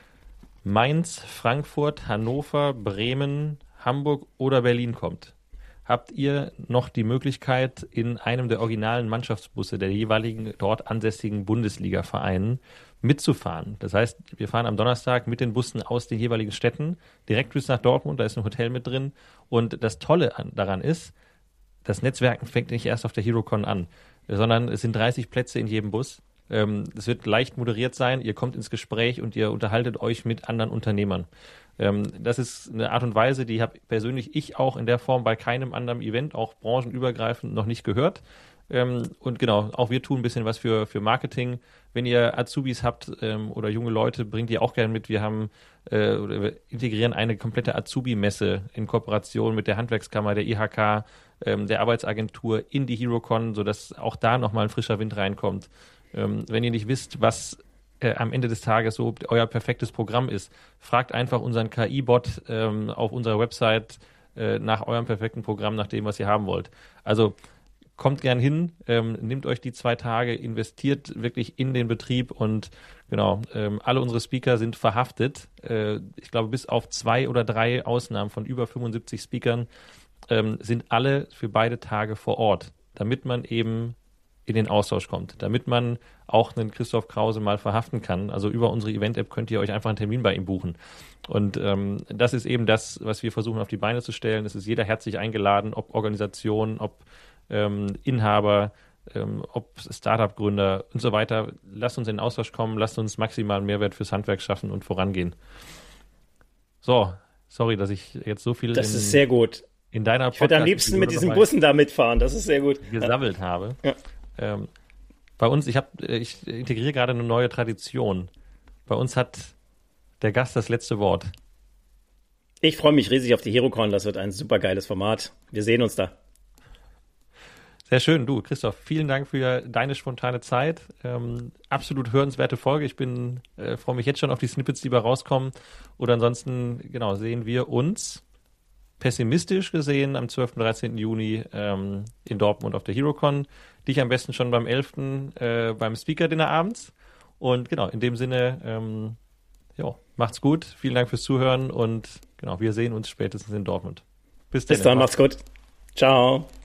Mainz, Frankfurt, Hannover, Bremen, Hamburg oder Berlin kommt, habt ihr noch die Möglichkeit, in einem der originalen Mannschaftsbusse der jeweiligen dort ansässigen Bundesliga-Vereinen mitzufahren. Das heißt, wir fahren am Donnerstag mit den Bussen aus den jeweiligen Städten direkt bis nach Dortmund, da ist ein Hotel mit drin. Und das Tolle an, daran ist, das Netzwerken fängt nicht erst auf der HeroCon an, sondern es sind dreißig Plätze in jedem Bus. Ähm, es wird leicht moderiert sein, ihr kommt ins Gespräch und ihr unterhaltet euch mit anderen Unternehmern. Ähm, das ist eine Art und Weise, die habe persönlich ich auch in der Form bei keinem anderen Event, auch branchenübergreifend, noch nicht gehört. Ähm, und genau, auch wir tun ein bisschen was für, für Marketing. Wenn ihr Azubis habt ähm, oder junge Leute, bringt ihr auch gerne mit. Wir haben äh, oder wir integrieren eine komplette Azubi-Messe in Kooperation mit der Handwerkskammer, der I H K, ähm, der Arbeitsagentur in die HeroCon, sodass auch da nochmal ein frischer Wind reinkommt. Ähm, wenn ihr nicht wisst, was äh, am Ende des Tages so euer perfektes Programm ist, fragt einfach unseren K I-Bot ähm, auf unserer Website äh, nach eurem perfekten Programm, nach dem, was ihr haben wollt. Also kommt gern hin, ähm, nehmt euch die zwei Tage, investiert wirklich in den Betrieb und genau, ähm, alle unsere Speaker sind verhaftet. Äh, ich glaube, bis auf zwei oder drei Ausnahmen von über fünfundsiebzig Speakern ähm, sind alle für beide Tage vor Ort, damit man eben in den Austausch kommt, damit man auch einen Christoph Krause mal verhaften kann. Also über unsere Event-App könnt ihr euch einfach einen Termin bei ihm buchen. Und ähm, das ist eben das, was wir versuchen auf die Beine zu stellen. Es ist jeder herzlich eingeladen, ob Organisation, ob ähm, Inhaber, ähm, ob Startup-Gründer und so weiter. Lasst uns in den Austausch kommen, lasst uns maximalen Mehrwert fürs Handwerk schaffen und vorangehen. So, sorry, dass ich jetzt so viel das in, ist sehr gut. in deiner Podcast Ich würde am liebsten mit diesen Bussen da mitfahren, das ist sehr gut. Gesammelt ja. habe. Ja. Ähm, bei uns, ich habe, ich integriere gerade eine neue Tradition. Bei uns hat der Gast das letzte Wort. Ich freue mich riesig auf die HeroCon, das wird ein super geiles Format. Wir sehen uns da. Sehr schön, du, Christoph, vielen Dank für deine spontane Zeit. Ähm, absolut hörenswerte Folge. Ich bin, äh, freue mich jetzt schon auf die Snippets, die bei rauskommen. Oder ansonsten, genau, sehen wir uns pessimistisch gesehen am zwölften und dreizehnten Juni ähm, in Dortmund auf der HeroCon. Dich am besten schon beim elften Äh, beim Speaker-Dinner abends. Und genau, in dem Sinne, ähm, jo, macht's gut. Vielen Dank fürs Zuhören und genau, wir sehen uns spätestens in Dortmund. Bis, Bis dann, macht's gut. Ciao.